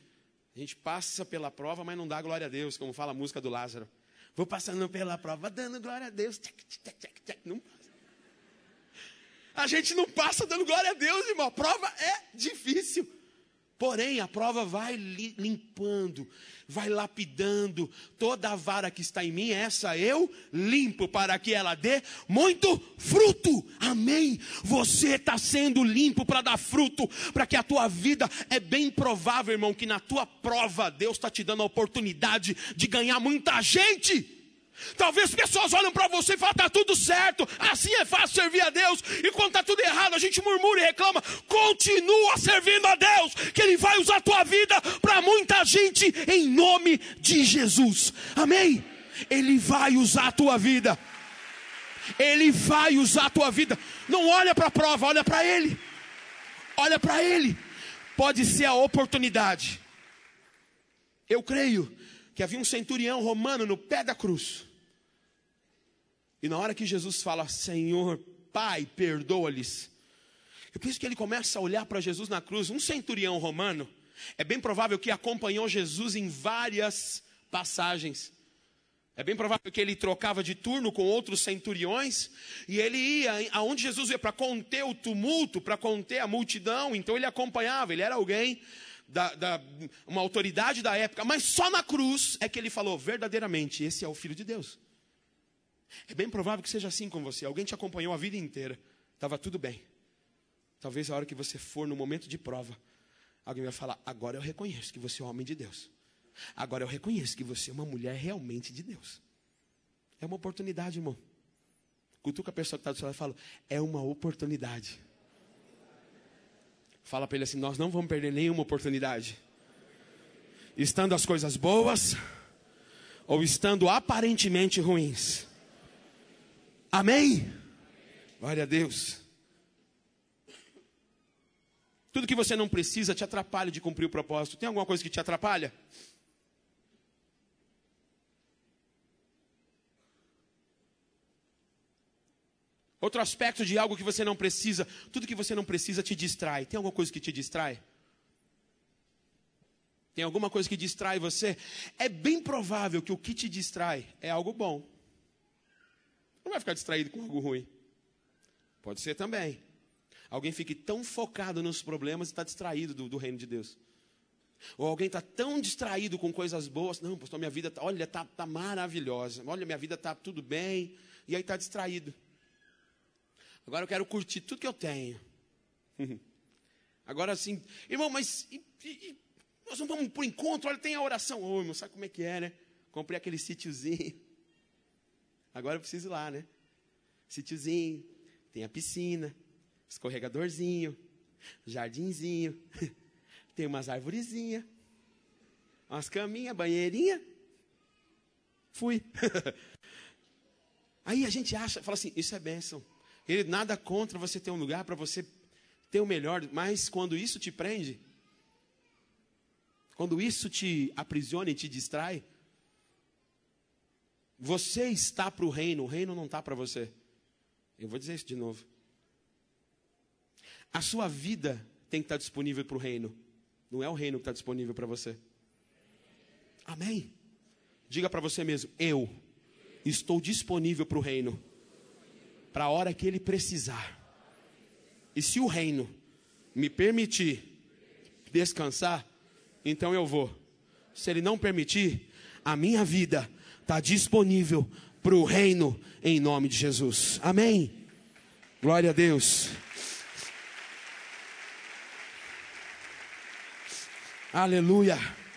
A gente passa pela prova, mas não dá glória a Deus, como fala a música do Lázaro. Vou passando pela prova, dando glória a Deus. Não passa. A gente não passa dando glória a Deus, irmão. A prova é difícil. Porém, a prova vai limpando, vai lapidando. Toda a vara que está em mim, essa eu limpo para que ela dê muito fruto. Amém? Você está sendo limpo para dar fruto, para que a tua vida, é bem provável, irmão, que na tua prova, Deus está te dando a oportunidade de ganhar muita gente. Talvez pessoas olham para você e falam, está tudo certo, assim é fácil servir a Deus. E quando está tudo errado, a gente murmura e reclama. Continua servindo a Deus, que Ele vai usar a tua vida para muita gente, em nome de Jesus. Amém? Ele vai usar a tua vida. Ele vai usar a tua vida. Não olha para a prova, olha para Ele. Olha para Ele. Pode ser a oportunidade. Eu creio que havia um centurião romano no pé da cruz. E na hora que Jesus fala, Senhor, Pai, perdoa-lhes. Eu penso que ele começa a olhar para Jesus na cruz. Um centurião romano, é bem provável que acompanhou Jesus em várias passagens. É bem provável que ele trocava de turno com outros centuriões. E ele ia aonde Jesus ia para conter o tumulto, para conter a multidão. Então ele acompanhava, ele era alguém, da, da, uma autoridade da época. Mas só na cruz é que ele falou, verdadeiramente, esse é o Filho de Deus. É bem provável que seja assim com você. Alguém te acompanhou a vida inteira. Estava tudo bem. Talvez a hora que você for no momento de prova, alguém vai falar, agora eu reconheço que você é um homem de Deus. Agora eu reconheço que você é uma mulher realmente de Deus. É uma oportunidade, irmão. Cutuca a pessoa que está do seu lado e fala, é uma oportunidade. Fala para ele assim, nós não vamos perder nenhuma oportunidade. Estando as coisas boas, ou estando aparentemente ruins. Amém? Glória a Deus. Tudo que você não precisa te atrapalha de cumprir o propósito. Tem alguma coisa que te atrapalha? Outro aspecto de algo que você não precisa. Tudo que você não precisa te distrai. Tem alguma coisa que te distrai? Tem alguma coisa que distrai você? É bem provável que o que te distrai é algo bom. Não vai ficar distraído com algo ruim. Pode ser também. Alguém fique tão focado nos problemas e está distraído do, do reino de Deus. Ou alguém está tão distraído com coisas boas. Não, pastor, minha vida, tá, olha, está tá maravilhosa. Olha, minha vida está tudo bem. E aí está distraído. Agora eu quero curtir tudo que eu tenho. Agora assim, irmão, mas e, e, nós não vamos para o encontro, olha, tem a oração. Ô, irmão, sabe como é que é, né? Comprei aquele sítiozinho. Agora eu preciso ir lá, né? Sítiozinho, tem a piscina, escorregadorzinho, jardinzinho, tem umas arvorezinhas, umas caminhas, banheirinha. Fui. Aí a gente acha, fala assim, isso é bênção. Ele nada contra você ter um lugar para você ter o melhor, mas quando isso te prende, quando isso te aprisiona e te distrai, você está para o reino, o reino não está para você. Eu vou dizer isso de novo. A sua vida tem que estar disponível para o reino. Não é o reino que está disponível para você. Amém? Diga para você mesmo, eu estou disponível para o reino. Para a hora que ele precisar. E se o reino me permitir descansar, então eu vou. Se ele não permitir, a minha vida está disponível para o reino em nome de Jesus. Amém? Glória a Deus. Aleluia.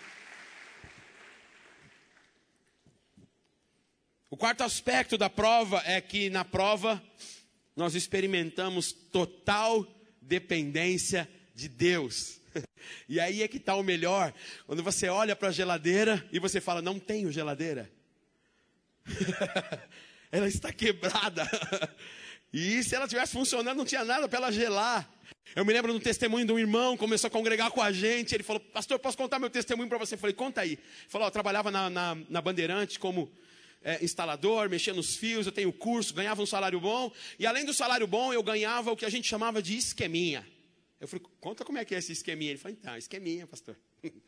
O quarto aspecto da prova é que na prova nós experimentamos total dependência de Deus. E aí é que está o melhor. Quando você olha para a geladeira e você fala, não tenho geladeira. Ela está quebrada. E se ela estivesse funcionando, não tinha nada para ela gelar. Eu me lembro de um testemunho de um irmão, começou a congregar com a gente. Ele falou, pastor, posso contar meu testemunho para você? Eu falei, conta aí. Ele falou, eu trabalhava na, na, na Bandeirante como é, instalador, mexia nos fios, eu tenho curso, ganhava um salário bom. E além do salário bom, eu ganhava o que a gente chamava de esqueminha. Eu falei, conta como é que é esse esqueminha. Ele falou, então, esqueminha, pastor.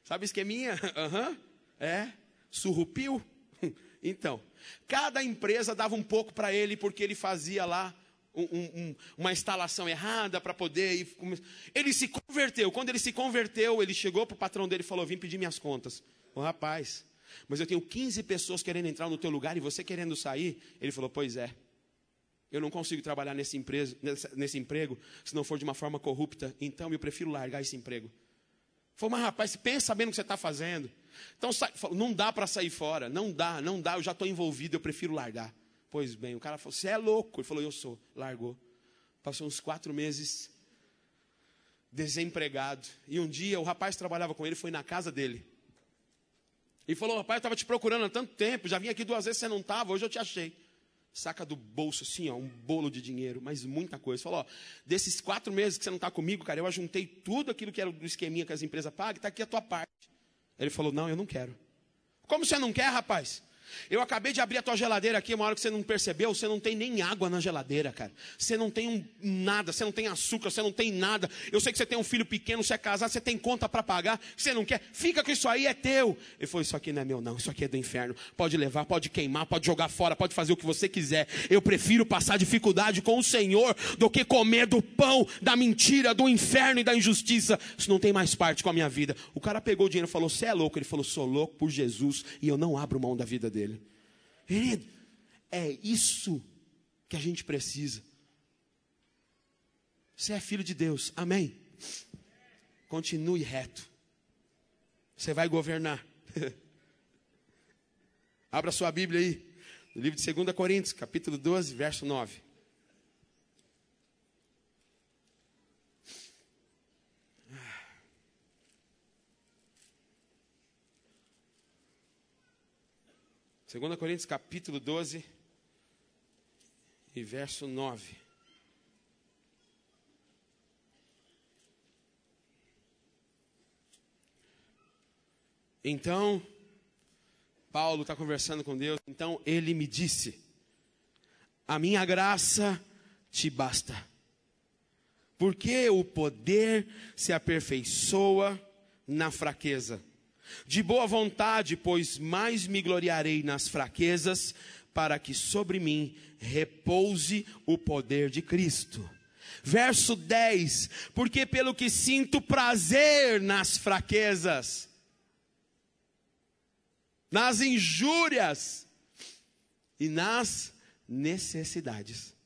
Sabe esqueminha? Aham. Uhum. É. Surrupiu. Então, cada empresa dava um pouco para ele, porque ele fazia lá um, um, uma instalação errada para poder ir. Ele se converteu. Quando ele se converteu, ele chegou para o patrão dele e falou: vim pedir minhas contas. Ô rapaz, mas eu tenho quinze pessoas querendo entrar no teu lugar e você querendo sair. Ele falou: pois é. Eu não consigo trabalhar nesse, empresa, nesse, nesse emprego se não for de uma forma corrupta. Então eu prefiro largar esse emprego. Falou: mas rapaz, pensa bem no que você está fazendo. Então não dá para sair fora. Não dá, não dá. Eu já estou envolvido, eu prefiro largar. Pois bem, o cara falou: você é louco. Ele falou: eu sou. Largou. Passou uns quatro meses desempregado. E um dia o rapaz que trabalhava com ele foi na casa dele. E falou: rapaz, eu estava te procurando há tanto tempo. Já vim aqui duas vezes, você não estava. Hoje eu te achei. Saca do bolso assim, ó, um bolo de dinheiro, mas muita coisa. Falou: ó, desses quatro meses que você não está comigo, cara, eu ajuntei tudo aquilo que era do esqueminha que as empresas pagam, está aqui a tua parte. Ele falou: não, eu não quero. Como você não quer, rapaz? Eu acabei de abrir a tua geladeira aqui, uma hora que você não percebeu, você não tem nem água na geladeira, cara. Você não tem um, nada, você não tem açúcar, você não tem nada. Eu sei que você tem um filho pequeno, você é casado, você tem conta para pagar, você não quer. Fica com isso aí, é teu. Ele falou: isso aqui não é meu não, isso aqui é do inferno. Pode levar, pode queimar, pode jogar fora, pode fazer o que você quiser. Eu prefiro passar dificuldade com o Senhor do que comer do pão, da mentira, do inferno e da injustiça. Isso não tem mais parte com a minha vida. O cara pegou o dinheiro e falou: você é louco? Ele falou: sou louco por Jesus e eu não abro mão da vida dele. Querido, é isso que a gente precisa. Você é filho de Deus, amém? Continue reto. Você vai governar. Abra sua Bíblia aí, no livro de segunda Coríntios, capítulo doze, verso nove. segunda Coríntios, capítulo doze, e verso nove. Então, Paulo está conversando com Deus. Então ele me disse: a minha graça te basta, porque o poder se aperfeiçoa na fraqueza. De boa vontade, pois mais me gloriarei nas fraquezas, para que sobre mim repouse o poder de Cristo. Verso dez, porque pelo que sinto prazer nas fraquezas, nas injúrias e nas necessidades,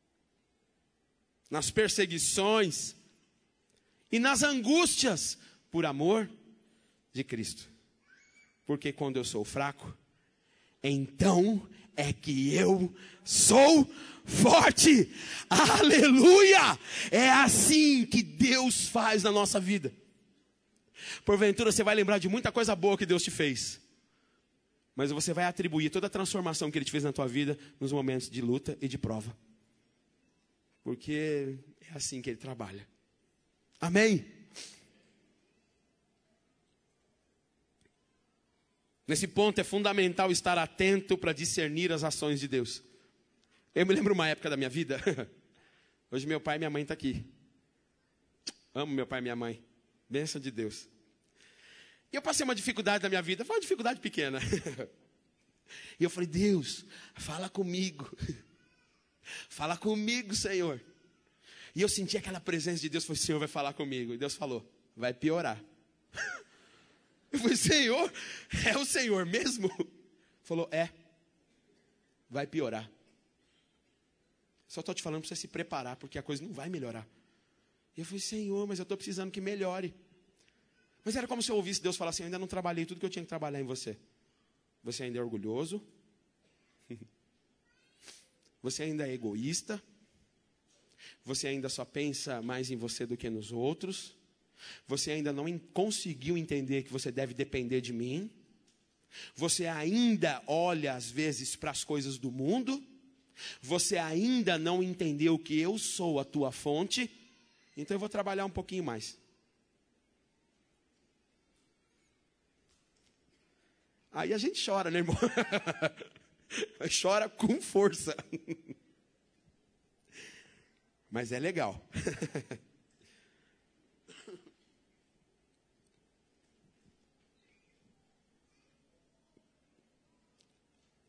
nas perseguições e nas angústias, por amor de Cristo. Porque quando eu sou fraco, então é que eu sou forte. Aleluia! É assim que Deus faz na nossa vida. Porventura você vai lembrar de muita coisa boa que Deus te fez, mas você vai atribuir toda a transformação que Ele te fez na tua vida nos momentos de luta e de prova. Porque é assim que Ele trabalha. Amém? Nesse ponto é fundamental estar atento para discernir as ações de Deus. Eu me lembro uma época da minha vida. Hoje meu pai e minha mãe estão aqui. Amo meu pai e minha mãe. Bênção de Deus. E eu passei uma dificuldade na minha vida. Foi uma dificuldade pequena. E eu falei: Deus, fala comigo. Fala comigo, Senhor. E eu senti aquela presença de Deus. Falei: Senhor vai falar comigo. E Deus falou: vai piorar. Eu falei: Senhor, é o Senhor mesmo? Falou: é, vai piorar. Só estou te falando para você se preparar, porque a coisa não vai melhorar. E eu falei: Senhor, mas eu estou precisando que melhore. Mas era como se eu ouvisse Deus falar assim: eu ainda não trabalhei tudo que eu tinha que trabalhar em você. Você ainda é orgulhoso. Você ainda é egoísta. Você ainda só pensa mais em você do que nos outros. Você ainda não conseguiu entender que você deve depender de mim. Você ainda olha às vezes para as coisas do mundo. Você ainda não entendeu que eu sou a tua fonte. Então eu vou trabalhar um pouquinho mais. Aí a gente chora, né, irmão? Chora com força. Mas é legal.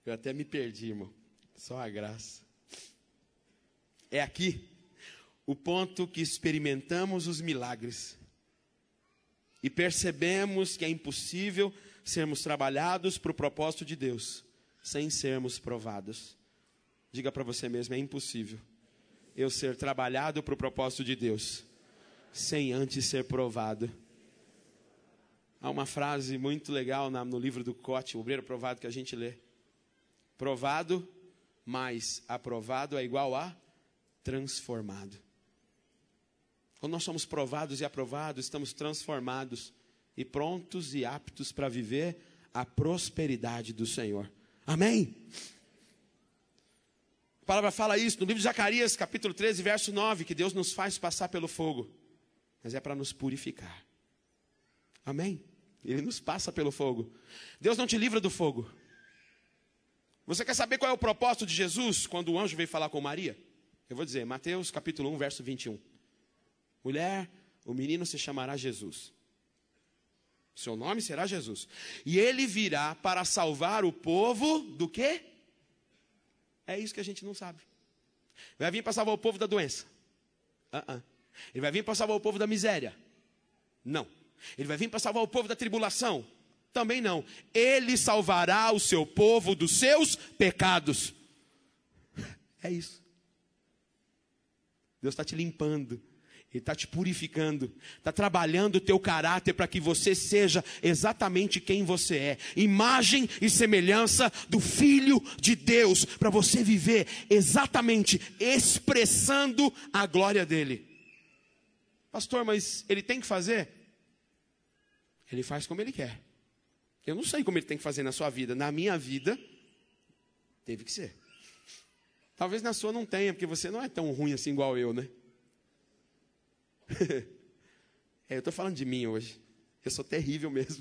Eu até me perdi, irmão. Só a graça. É aqui o ponto que experimentamos os milagres e percebemos que é impossível sermos trabalhados para o propósito de Deus sem sermos provados. Diga para você mesmo, é impossível eu ser trabalhado para o propósito de Deus sem antes ser provado. Há uma frase muito legal no livro do Cote, o Obreiro Provado, que a gente lê. Provado mais aprovado é igual a transformado. Quando nós somos provados e aprovados, estamos transformados e prontos e aptos para viver a prosperidade do Senhor. Amém? A palavra fala isso no livro de Zacarias, capítulo treze, verso nove, que Deus nos faz passar pelo fogo, mas é para nos purificar. Amém? Ele nos passa pelo fogo. Deus não te livra do fogo. Você quer saber qual é o propósito de Jesus quando o anjo veio falar com Maria? Eu vou dizer, Mateus capítulo um, verso vinte e um. Mulher, o menino se chamará Jesus. Seu nome será Jesus. E ele virá para salvar o povo do quê? É isso que a gente não sabe. Vai vir para salvar o povo da doença. Uh-uh. Ele vai vir para salvar o povo da miséria. Não. Ele vai vir para salvar o povo da tribulação. Também não. Ele salvará o seu povo dos seus pecados. É isso. Deus está te limpando. Ele está te purificando, está trabalhando o teu caráter para que você seja exatamente quem você é. Imagem e semelhança do Filho de Deus, para você viver exatamente expressando a glória dele. Pastor, mas ele tem que fazer? Ele faz como ele quer. Eu não sei como ele tem que fazer na sua vida. Na minha vida, teve que ser. Talvez na sua não tenha, porque você não é tão ruim assim igual eu, né? É, eu estou falando de mim hoje. Eu sou terrível mesmo.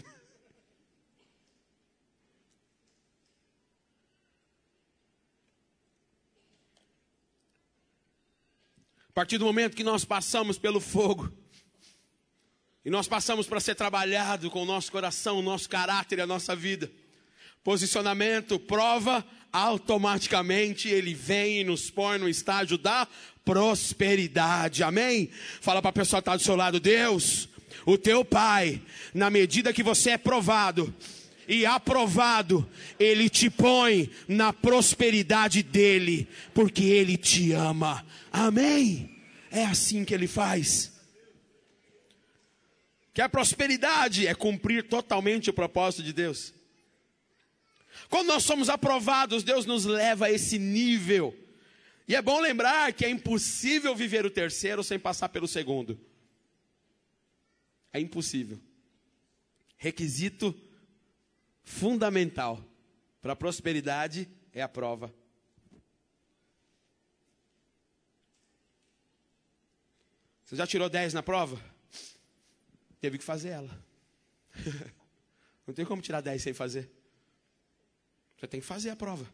A partir do momento que nós passamos pelo fogo, e nós passamos para ser trabalhado com o nosso coração, o nosso caráter e a nossa vida, posicionamento, prova, automaticamente ele vem e nos põe no estágio da prosperidade, amém? Fala para a pessoa que está do seu lado, Deus, o teu Pai, na medida que você é provado e aprovado, Ele te põe na prosperidade dEle, porque Ele te ama, amém? É assim que Ele faz. Que a prosperidade é cumprir totalmente o propósito de Deus. Quando nós somos aprovados, Deus nos leva a esse nível. E é bom lembrar que é impossível viver o terceiro sem passar pelo segundo. É impossível. Requisito fundamental para a prosperidade é a prova. Você já tirou dez na prova? Teve que fazer ela. Não tem como tirar dez sem fazer. Você tem que fazer a prova.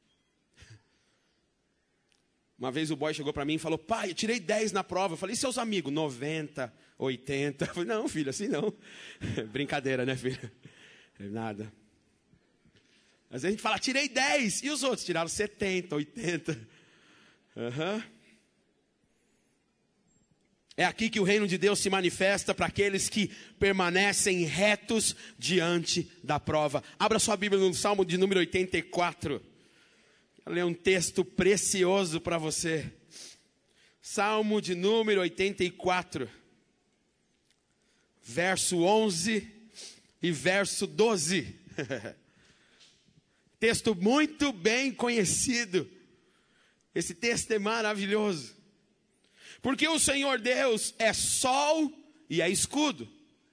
Uma vez o boy chegou para mim e falou, pai, eu tirei dez na prova. Eu falei, e seus amigos? noventa, oitenta. Eu falei, não, filho, assim não. Brincadeira, né, filho? Nada. Às vezes a gente fala, tirei dez. E os outros? Tiraram setenta, oitenta. Aham. Uhum. É aqui que o reino de Deus se manifesta para aqueles que permanecem retos diante da prova. Abra sua Bíblia no Salmo de número oitenta e quatro. Vou ler um texto precioso para você. Salmo de número oitenta e quatro. Verso onze e verso doze. Texto muito bem conhecido. Esse texto é maravilhoso. Porque o Senhor Deus é sol e é escudo.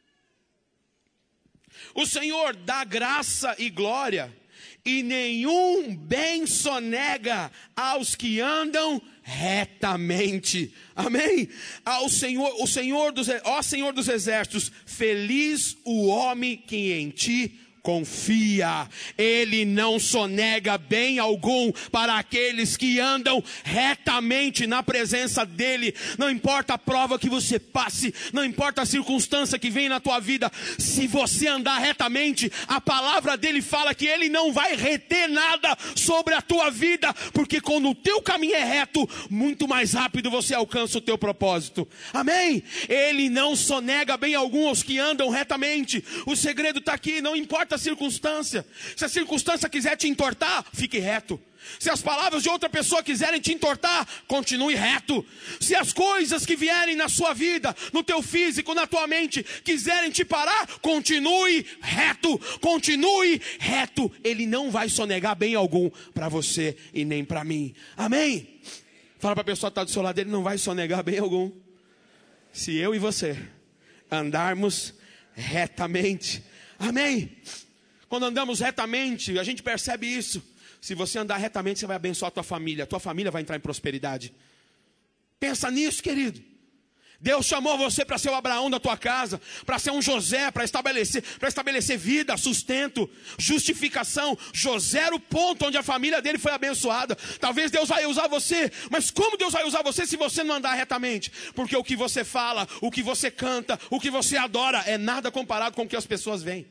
O Senhor dá graça e glória, e nenhum bem sonega aos que andam retamente. Amém? Ao Senhor, o Senhor dos, ó Senhor dos exércitos, feliz o homem que em ti confia. Ele não sonega bem algum para aqueles que andam retamente na presença dele. Não importa a prova que você passe, não importa a circunstância que vem na tua vida, se você andar retamente, a palavra dele fala que ele não vai reter nada sobre a tua vida, porque quando o teu caminho é reto, muito mais rápido você alcança o teu propósito. Amém? Ele não sonega bem algum aos que andam retamente. O segredo está aqui, não importa a circunstância. Se a circunstância quiser te entortar, fique reto. Se as palavras de outra pessoa quiserem te entortar, continue reto. Se as coisas que vierem na sua vida, no teu físico, na tua mente, quiserem te parar, continue reto. Continue reto. Ele não vai sonegar bem algum para você e nem para mim. Amém? Fala para a pessoa que está do seu lado, ele não vai sonegar bem algum. Se eu e você andarmos retamente. Amém? Quando andamos retamente, a gente percebe isso. Se você andar retamente, você vai abençoar a tua família. A tua família vai entrar em prosperidade. Pensa nisso, querido. Deus chamou você para ser o Abraão da tua casa, para ser um José, para estabelecer, para estabelecer vida, sustento, justificação. José era o ponto onde a família dele foi abençoada. Talvez Deus vai usar você, mas como Deus vai usar você se você não andar retamente? Porque o que você fala, o que você canta, o que você adora é nada comparado com o que as pessoas veem.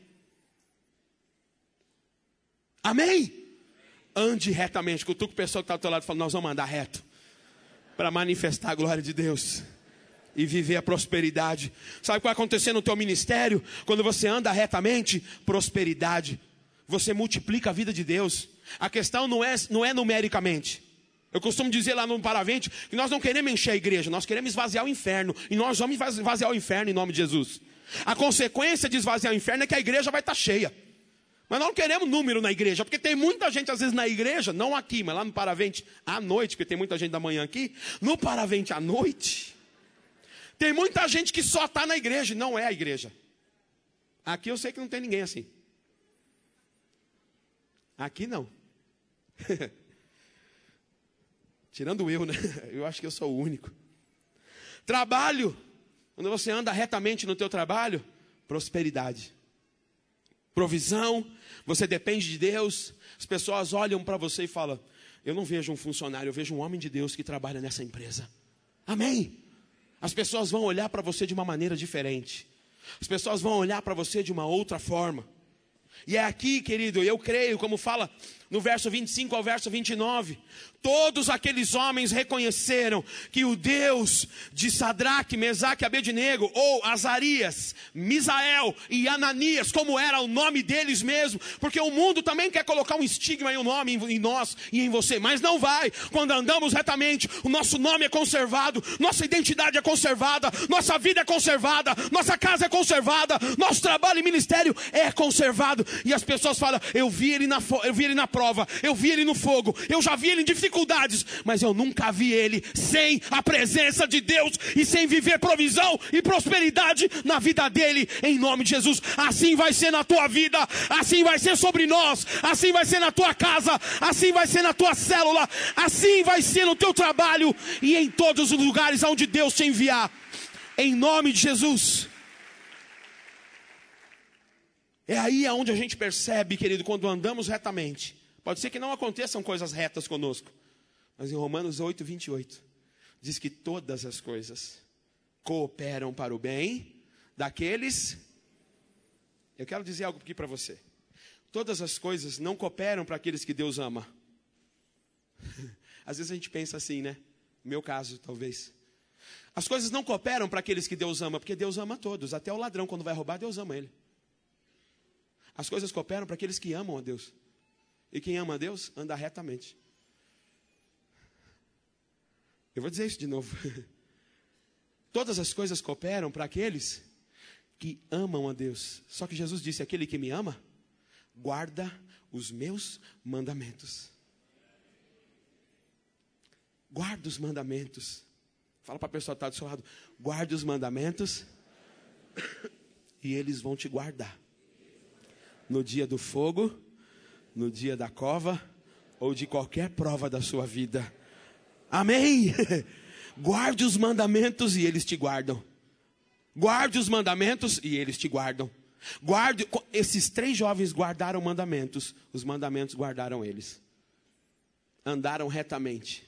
Amém? Ande retamente. Cutuca o pessoal que está ao teu lado e fala, nós vamos andar reto para manifestar a glória de Deus e viver a prosperidade. Sabe o que vai acontecer no teu ministério? Quando você anda retamente, prosperidade. Você multiplica a vida de Deus. A questão não é, não é numericamente. Eu costumo dizer lá no Paravente que nós não queremos encher a igreja, nós queremos esvaziar o inferno. E nós vamos esvaziar o inferno em nome de Jesus. A consequência de esvaziar o inferno é que a igreja vai estar cheia. Mas nós não queremos número na igreja, porque tem muita gente às vezes na igreja, não aqui, mas lá no Paravente à noite, porque tem muita gente da manhã aqui. No Paravente à noite, tem muita gente que só está na igreja, não é a igreja. Aqui eu sei que não tem ninguém assim. Aqui não. Tirando eu, né? Eu acho que eu sou o único. Trabalho. Quando você anda retamente no teu trabalho, prosperidade. Provisão, você depende de Deus. As pessoas olham para você e falam, eu não vejo um funcionário, eu vejo um homem de Deus que trabalha nessa empresa. Amém? As pessoas vão olhar para você de uma maneira diferente. As pessoas vão olhar para você de uma outra forma. E é aqui, querido, eu creio, como fala no verso vinte e cinco ao verso vinte e nove. Todos aqueles homens reconheceram que o Deus de Sadraque, Mesaque e Abednego, ou Azarias, Misael e Ananias, como era o nome deles mesmo, porque o mundo também quer colocar um estigma e um nome em nós e em você, mas não vai. Quando andamos retamente, o nosso nome é conservado, nossa identidade é conservada, nossa vida é conservada, nossa casa é conservada, nosso trabalho e ministério é conservado. E as pessoas falam, eu vi ele na, eu vi ele na prova, eu vi ele no fogo, eu já vi ele em dificuldades, mas eu nunca vi ele sem a presença de Deus e sem viver provisão e prosperidade na vida dele, em nome de Jesus. Assim vai ser na tua vida, assim vai ser sobre nós, assim vai ser na tua casa, assim vai ser na tua célula, assim vai ser no teu trabalho e em todos os lugares onde Deus te enviar, em nome de Jesus. É aí onde a gente percebe, querido, quando andamos retamente. Pode ser que não aconteçam coisas retas conosco. Mas em Romanos oito, vinte e oito, diz que todas as coisas cooperam para o bem daqueles... Eu quero dizer algo aqui para você. Todas as coisas não cooperam para aqueles que Deus ama. Às vezes a gente pensa assim, né? No meu caso, talvez. As coisas não cooperam para aqueles que Deus ama, porque Deus ama todos. Até o ladrão, quando vai roubar, Deus ama ele. As coisas cooperam para aqueles que amam a Deus. E quem ama a Deus, anda retamente. Eu vou dizer isso de novo. Todas as coisas cooperam para aqueles que amam a Deus. Só que Jesus disse, aquele que me ama, guarda os meus mandamentos. Guarda os mandamentos. Fala para a pessoa que está do seu lado, guarde os mandamentos e eles vão te guardar. No dia do fogo, no dia da cova, ou de qualquer prova da sua vida. Amém? Guarde os mandamentos e eles te guardam. Guarde os mandamentos e eles te guardam. Guarde, esses três jovens guardaram mandamentos, os mandamentos guardaram eles. Andaram retamente.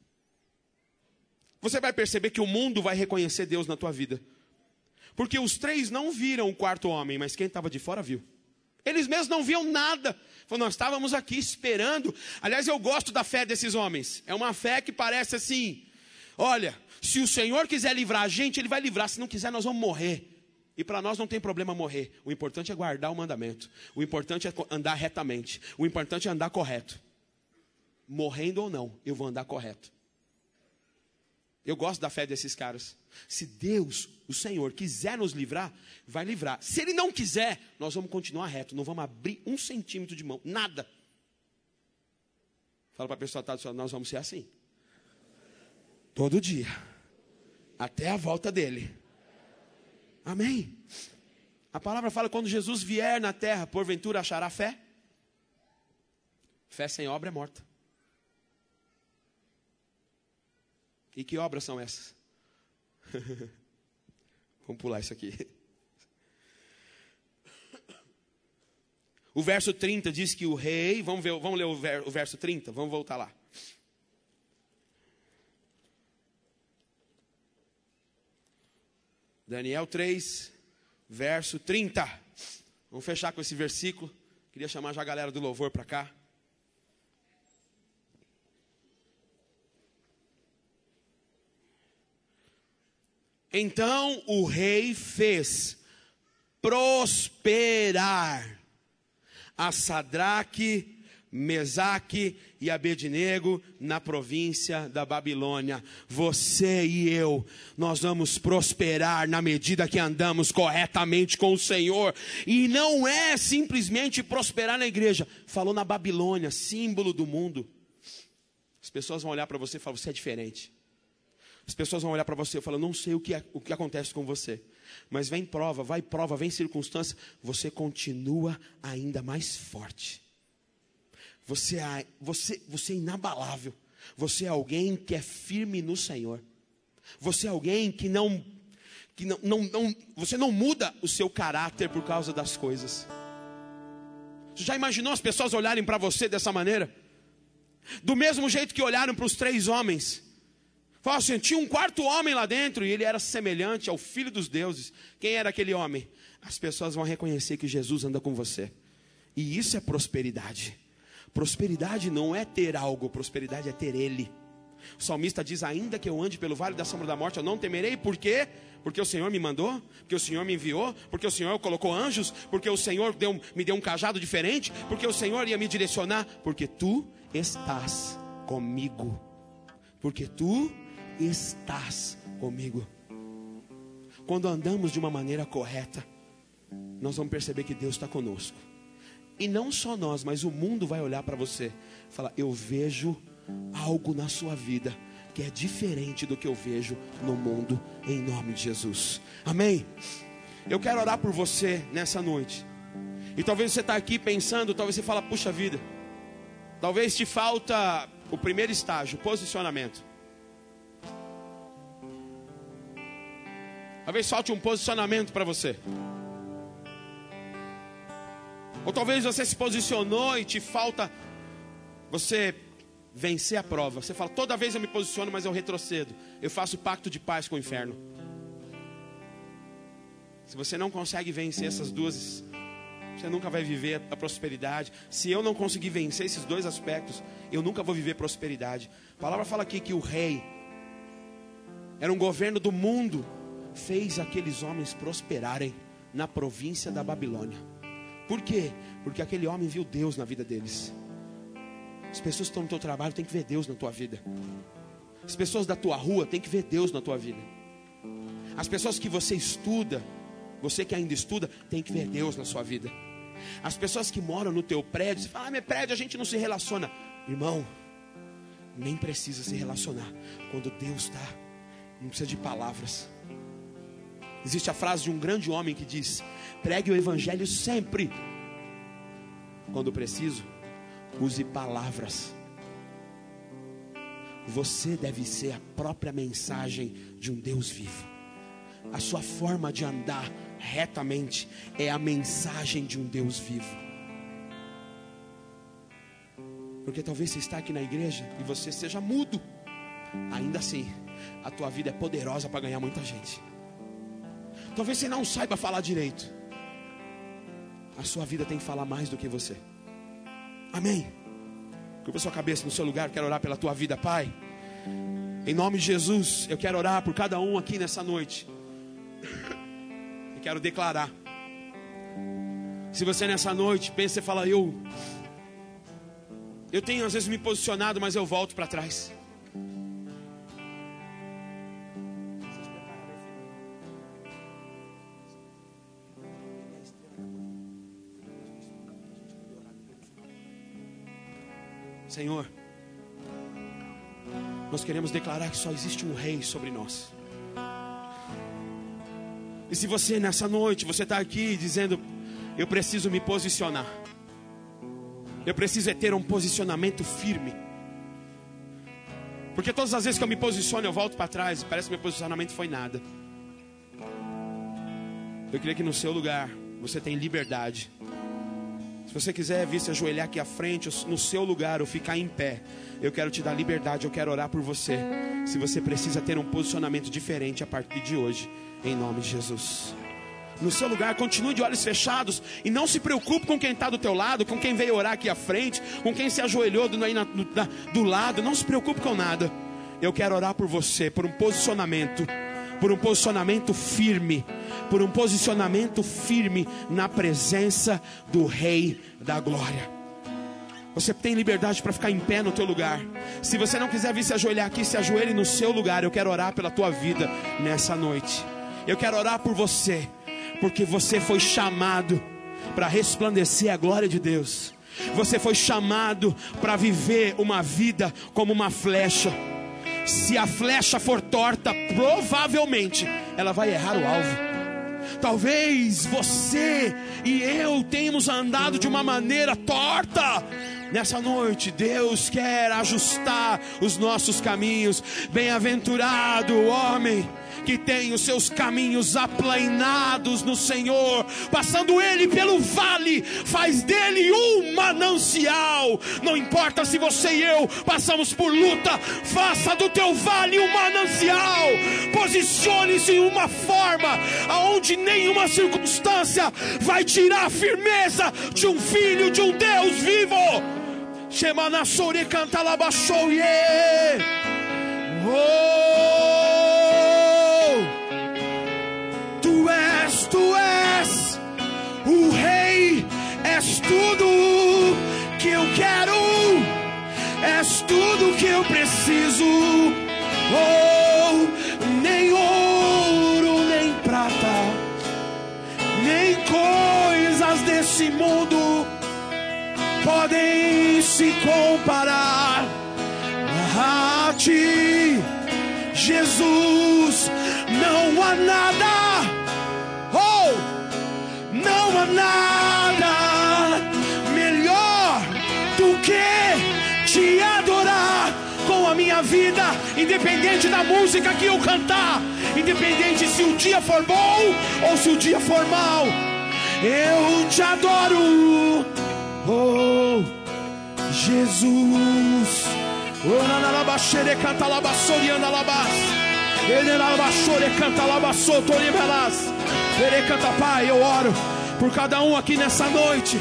Você vai perceber que o mundo vai reconhecer Deus na tua vida. Porque os três não viram o quarto homem, mas quem estava de fora viu. Eles mesmos não viam nada. Nós estávamos aqui esperando. Aliás, eu gosto da fé desses homens. É uma fé que parece assim: olha, se o Senhor quiser livrar a gente, Ele vai livrar. Se não quiser, nós vamos morrer. E para nós não tem problema morrer. O importante é guardar o mandamento. O importante é andar retamente. O importante é andar correto. Morrendo ou não, eu vou andar correto. Eu gosto da fé desses caras. Se Deus, o Senhor, quiser nos livrar, vai livrar. Se Ele não quiser, nós vamos continuar reto. Não vamos abrir um centímetro de mão. Nada. Fala para a pessoa que está do seu lado, nós vamos ser assim. Todo dia. Até a volta dEle. Amém? A palavra fala que quando Jesus vier na terra, porventura achará fé? Fé sem obra é morta. E que obras são essas? Vamos pular isso aqui. O verso trinta diz que o rei, vamos, ver, vamos ler o, ver, o verso trinta, vamos voltar lá. Daniel três, verso trinta. Vamos fechar com esse versículo. Queria chamar já a galera do louvor para cá. Então o rei fez prosperar a Sadraque, Mesaque e Abednego na província da Babilônia. Você e eu, nós vamos prosperar na medida que andamos corretamente com o Senhor. E não é simplesmente prosperar na igreja. Falou na Babilônia, símbolo do mundo. As pessoas vão olhar para você e falar: você é diferente. As pessoas vão olhar para você e falar: não sei o que, é, o que acontece com você. Mas vem prova, vai prova, vem circunstância. Você continua ainda mais forte. Você é, você, você é inabalável. Você é alguém que é firme no Senhor. Você é alguém que não, que não, não, não, você não muda o seu caráter por causa das coisas. Você já imaginou as pessoas olharem para você dessa maneira? Do mesmo jeito que olharam para os três homens. Falaram assim: tinha um quarto homem lá dentro e ele era semelhante ao Filho dos deuses. Quem era aquele homem? As pessoas vão reconhecer que Jesus anda com você. E isso é prosperidade. Prosperidade não é ter algo, prosperidade é ter Ele. O salmista diz: ainda que eu ande pelo vale da sombra da morte, eu não temerei. Por quê? Porque o Senhor me mandou, porque o Senhor me enviou, porque o Senhor colocou anjos, porque o Senhor deu, me deu um cajado diferente, porque o Senhor ia me direcionar, porque Tu estás comigo. Porque Tu estás comigo. Quando andamos de uma maneira correta, nós vamos perceber que Deus está conosco. E não só nós, mas o mundo vai olhar para você e falar: eu vejo algo na sua vida que é diferente do que eu vejo no mundo, em nome de Jesus. Amém? Eu quero orar por você nessa noite. E talvez você está aqui pensando, talvez você fala: puxa vida, talvez te falta o primeiro estágio, posicionamento. Talvez falte um posicionamento para você. Ou talvez você se posicionou e te falta você vencer a prova. Você fala: toda vez eu me posiciono, mas eu retrocedo. Eu faço pacto de paz com o inferno. Se você não consegue vencer essas duas, você nunca vai viver a prosperidade. Se eu não conseguir vencer esses dois aspectos, eu nunca vou viver prosperidade. A palavra fala aqui que o rei era um governo do mundo, fez aqueles homens prosperarem na província da Babilônia. Por quê? Porque aquele homem viu Deus na vida deles. As pessoas que estão no teu trabalho têm que ver Deus na tua vida. As pessoas da tua rua têm que ver Deus na tua vida. As pessoas que você estuda, você que ainda estuda, tem que ver Deus na sua vida. As pessoas que moram no teu prédio, você fala: ah, meu prédio a gente não se relaciona. Irmão, nem precisa se relacionar. Quando Deus está, não precisa de palavras. Existe a frase de um grande homem que diz: pregue o evangelho sempre. Quando preciso, use palavras. Você deve ser a própria mensagem de um Deus vivo. A sua forma de andar retamente. É a mensagem de um Deus vivo. Porque talvez você está aqui na igreja e você seja mudo. Ainda assim, a tua vida é poderosa para ganhar muita gente. Talvez você não saiba falar direito. A sua vida tem que falar mais do que você. Amém? Curva sua cabeça no seu lugar. Quero orar pela tua vida, Pai. Em nome de Jesus, eu quero orar por cada um aqui nessa noite. E quero declarar. Se você nessa noite pensa e fala, eu Eu tenho às vezes me posicionado, mas eu volto para trás. Senhor, nós queremos declarar que só existe um rei sobre nós. E se você nessa noite, você está aqui dizendo, eu preciso me posicionar. Eu preciso é ter um posicionamento firme. Porque todas as vezes que eu me posiciono, eu volto para trás e parece que meu posicionamento foi nada. Eu queria que no seu lugar, você tem liberdade. Se você quiser vir se ajoelhar aqui à frente, no seu lugar, ou ficar em pé, eu quero te dar liberdade, eu quero orar por você. Se você precisa ter um posicionamento diferente a partir de hoje, em nome de Jesus. No seu lugar, continue de olhos fechados e não se preocupe com quem está do teu lado, com quem veio orar aqui à frente, com quem se ajoelhou do, aí na, do, da, do lado. Não se preocupe com nada. Eu quero orar por você, por um posicionamento, por um posicionamento firme, por um posicionamento firme na presença do Rei da Glória. Você tem liberdade para ficar em pé no teu lugar. Se você não quiser vir se ajoelhar aqui, se ajoelhe no seu lugar. Eu quero orar pela tua vida nessa noite. Eu quero orar por você, porque você foi chamado para resplandecer a glória de Deus. Você foi chamado para viver uma vida como uma flecha. Se a flecha for torta, provavelmente ela vai errar o alvo. Talvez você e eu tenhamos andado de uma maneira torta. Nessa noite, Deus quer ajustar os nossos caminhos. Bem-aventurado o homem que tem os seus caminhos aplainados no Senhor. Passando ele pelo vale, faz dele um manancial. Não importa se você e eu passamos por luta, faça do teu vale um manancial. Posicione-se em uma forma aonde nenhuma circunstância vai tirar a firmeza de um filho de um Deus vivo. Shema na sore canta la baixou ye. Oh, tu és, tu és o Rei, és tudo que eu quero, és tudo que eu preciso. Oh, nem ouro, nem prata, nem coisas desse mundo podem se comparar a ti, Jesus. Não há nada, oh, não há nada melhor do que te adorar com a minha vida, independente da música que eu cantar, independente se o dia for bom ou se o dia for mal, eu te adoro. Oh, Jesus. Oh, na na labaxere canta labassori anda labas. Ele na labaxore canta labassotori belas. Ele canta, Pai, eu oro por cada um aqui nessa noite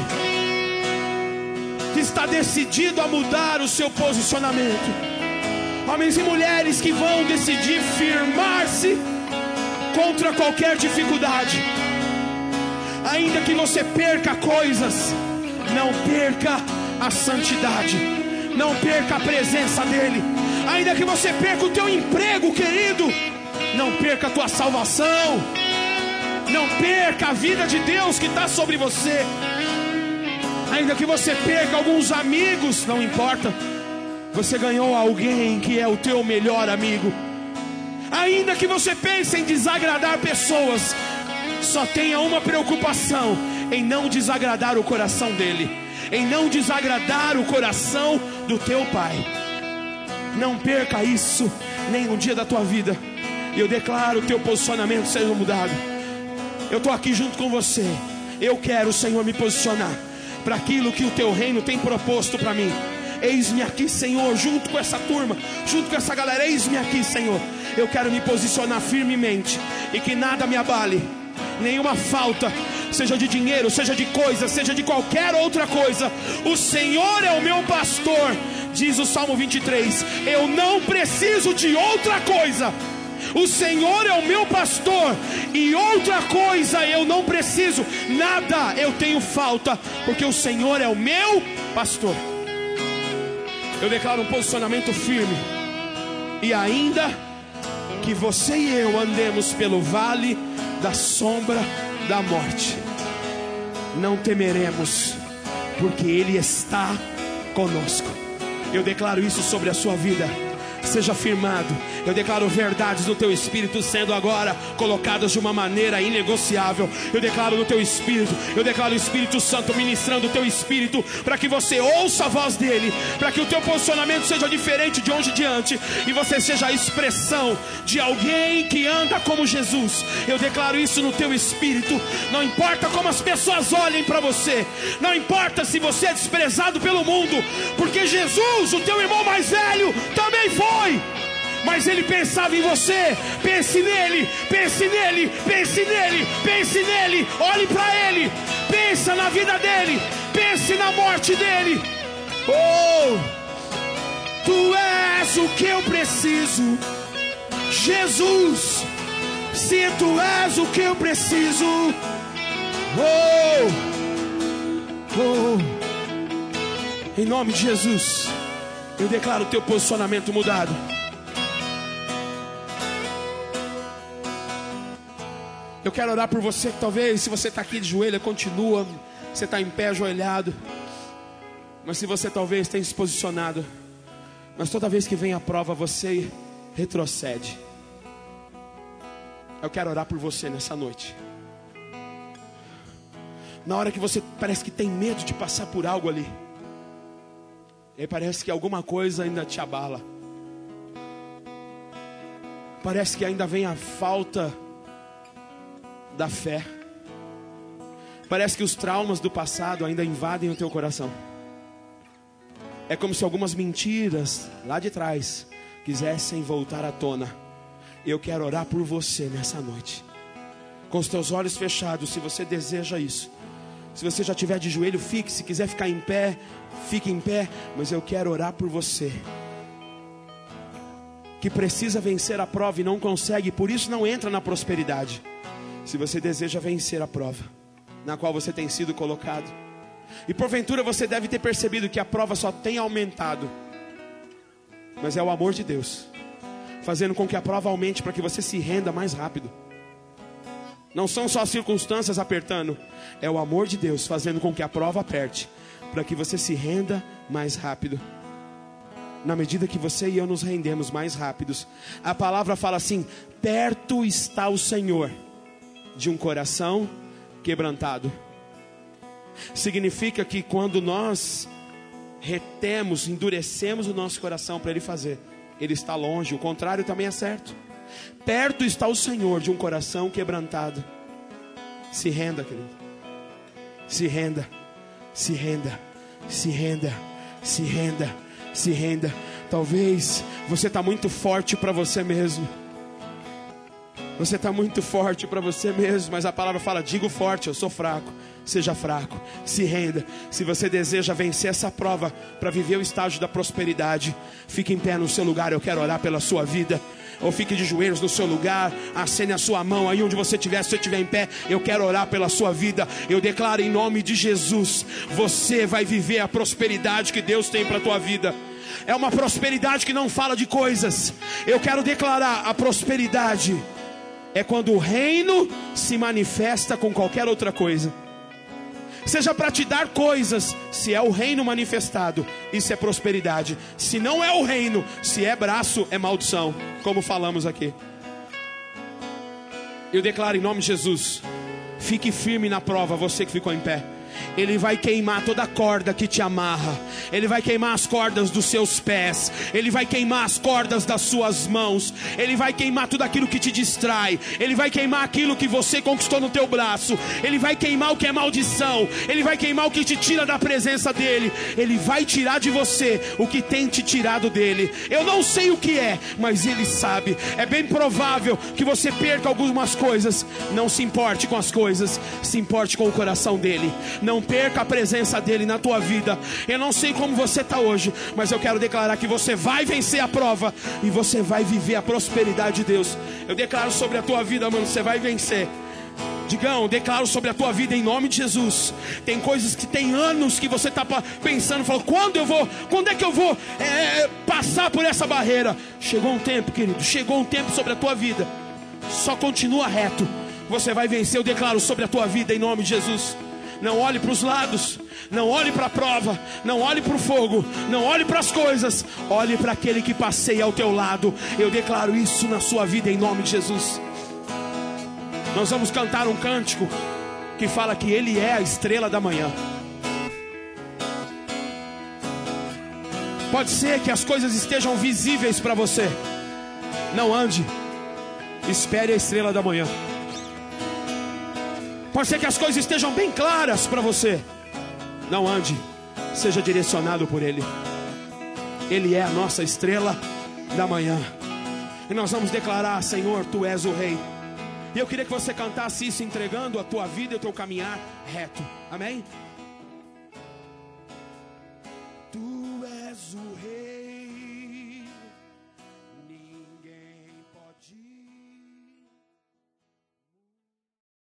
que está decidido a mudar o seu posicionamento. Homens e mulheres que vão decidir firmar-se contra qualquer dificuldade. Ainda que você perca coisas, não perca a santidade, não perca a presença dele. Ainda que você perca o teu emprego, querido, não perca a tua salvação, não perca a vida de Deus que está sobre você. Ainda que você perca alguns amigos, não importa, você ganhou alguém que é o teu melhor amigo. Ainda que você pense em desagradar pessoas, só tenha uma preocupação: em não desagradar o coração dele, em não desagradar o coração do teu Pai. Não perca isso nenhum dia da tua vida. E eu declaro: o teu posicionamento seja mudado. Eu estou aqui junto com você. Eu quero, Senhor, me posicionar para aquilo que o teu reino tem proposto para mim. Eis-me aqui, Senhor, junto com essa turma, junto com essa galera. Eis-me aqui, Senhor. Eu quero me posicionar firmemente e que nada me abale, nenhuma falta, seja de dinheiro, seja de coisa, seja de qualquer outra coisa. O Senhor é o meu pastor, diz o Salmo vinte e três. Eu não preciso de outra coisa. O Senhor é o meu pastor e outra coisa eu não preciso. Nada eu tenho falta, porque o Senhor é o meu pastor. Eu declaro um posicionamento firme. E ainda que você e eu andemos pelo vale da sombra da morte, não temeremos, porque Ele está conosco. Eu declaro isso sobre a sua vida. Seja firmado. Eu declaro verdades no teu espírito sendo agora colocadas de uma maneira inegociável. Eu declaro no teu espírito, eu declaro o Espírito Santo ministrando o teu espírito, para que você ouça a voz dele, para que o teu posicionamento seja diferente de hoje em diante, e você seja a expressão de alguém que anda como Jesus. Eu declaro isso no teu espírito. Não importa como as pessoas olhem para você, não importa se você é desprezado pelo mundo, porque Jesus, o teu irmão mais velho, também foi. Mas Ele pensava em você. Pense nele, pense nele, pense nele, pense nele. Olhe para Ele, pensa na vida dele, pense na morte dele. Oh, Tu és o que eu preciso, Jesus. Se Tu és o que eu preciso. Oh, oh. Em nome de Jesus, eu declaro o teu posicionamento mudado. Eu quero orar por você que talvez, se você está aqui de joelho, continua. Você está em pé, ajoelhado. Mas se você talvez tenha se posicionado, mas toda vez que vem a prova, você retrocede. Eu quero orar por você nessa noite. Na hora que você parece que tem medo de passar por algo ali, e aí parece que alguma coisa ainda te abala. Parece que ainda vem a falta da fé. Parece que os traumas do passado ainda invadem o teu coração. É como se algumas mentiras lá de trás quisessem voltar à tona. Eu quero orar por você nessa noite, com os teus olhos fechados, se você deseja isso. Se você já estiver de joelho, fique. Se quiser ficar em pé, fique em pé. Mas eu quero orar por você que precisa vencer a prova e não consegue, por isso não entra na prosperidade. Se você deseja vencer a prova na qual você tem sido colocado, e porventura você deve ter percebido que a prova só tem aumentado, mas é o amor de Deus fazendo com que a prova aumente, para que você se renda mais rápido. Não são só as circunstâncias apertando, é o amor de Deus fazendo com que a prova aperte, para que você se renda mais rápido. Na medida que você e eu nos rendemos mais rápidos, a palavra fala assim: perto está o Senhor de um coração quebrantado. Significa que quando nós retemos, endurecemos o nosso coração para Ele fazer, Ele está longe. O contrário também é certo. Perto está o Senhor de um coração quebrantado. Se renda, querido. Se renda, se renda, se renda, se renda, se renda. Talvez você está muito forte para você mesmo. Você está muito forte para você mesmo, mas a palavra fala: digo forte, eu sou fraco. Seja fraco, se renda. Se você deseja vencer essa prova para viver o estágio da prosperidade, fique em pé no seu lugar. Eu quero orar pela sua vida. Ou fique de joelhos no seu lugar, acene a sua mão aí onde você estiver. Se você estiver em pé, eu quero orar pela sua vida. Eu declaro em nome de Jesus: você vai viver a prosperidade que Deus tem para a tua vida. É uma prosperidade que não fala de coisas. Eu quero declarar: a prosperidade é quando o reino se manifesta com qualquer outra coisa. Seja para te dar coisas, se é o reino manifestado, isso é prosperidade. Se não é o reino, se é braço, é maldição, como falamos aqui. Eu declaro em nome de Jesus: fique firme na prova, você que ficou em pé. Ele vai queimar toda a corda que te amarra. Ele vai queimar as cordas dos seus pés. Ele vai queimar as cordas das suas mãos. Ele vai queimar tudo aquilo que te distrai. Ele vai queimar aquilo que você conquistou no teu braço. Ele vai queimar o que é maldição. Ele vai queimar o que te tira da presença dele. Ele vai tirar de você o que tem te tirado dele. Eu não sei o que é, mas ele sabe. É bem provável que você perca algumas coisas. Não se importe com as coisas, se importe com o coração dele. Não perca a presença dele na tua vida. Eu não sei como você está hoje, mas eu quero declarar que você vai vencer a prova e você vai viver a prosperidade de Deus. Eu declaro sobre a tua vida, mano, você vai vencer. Digão, declaro sobre a tua vida em nome de Jesus. Tem coisas que tem anos que você está pensando, falando, quando eu vou, quando é que eu vou é, passar por essa barreira? Chegou um tempo, querido, chegou um tempo sobre a tua vida. Só continua reto, você vai vencer. Eu declaro sobre a tua vida em nome de Jesus. Não olhe para os lados, não olhe para a prova, não olhe para o fogo, não olhe para as coisas, olhe para aquele que passeia ao teu lado. Eu declaro isso na sua vida em nome de Jesus. Nós vamos cantar um cântico que fala que Ele é a estrela da manhã. Pode ser que as coisas estejam visíveis para você. Não ande, espere a estrela da manhã. Pode ser que as coisas estejam bem claras para você. Não ande, seja direcionado por Ele. Ele é a nossa estrela da manhã. E nós vamos declarar, Senhor, Tu és o Rei. E eu queria que você cantasse isso entregando a tua vida e o teu caminhar reto. Amém?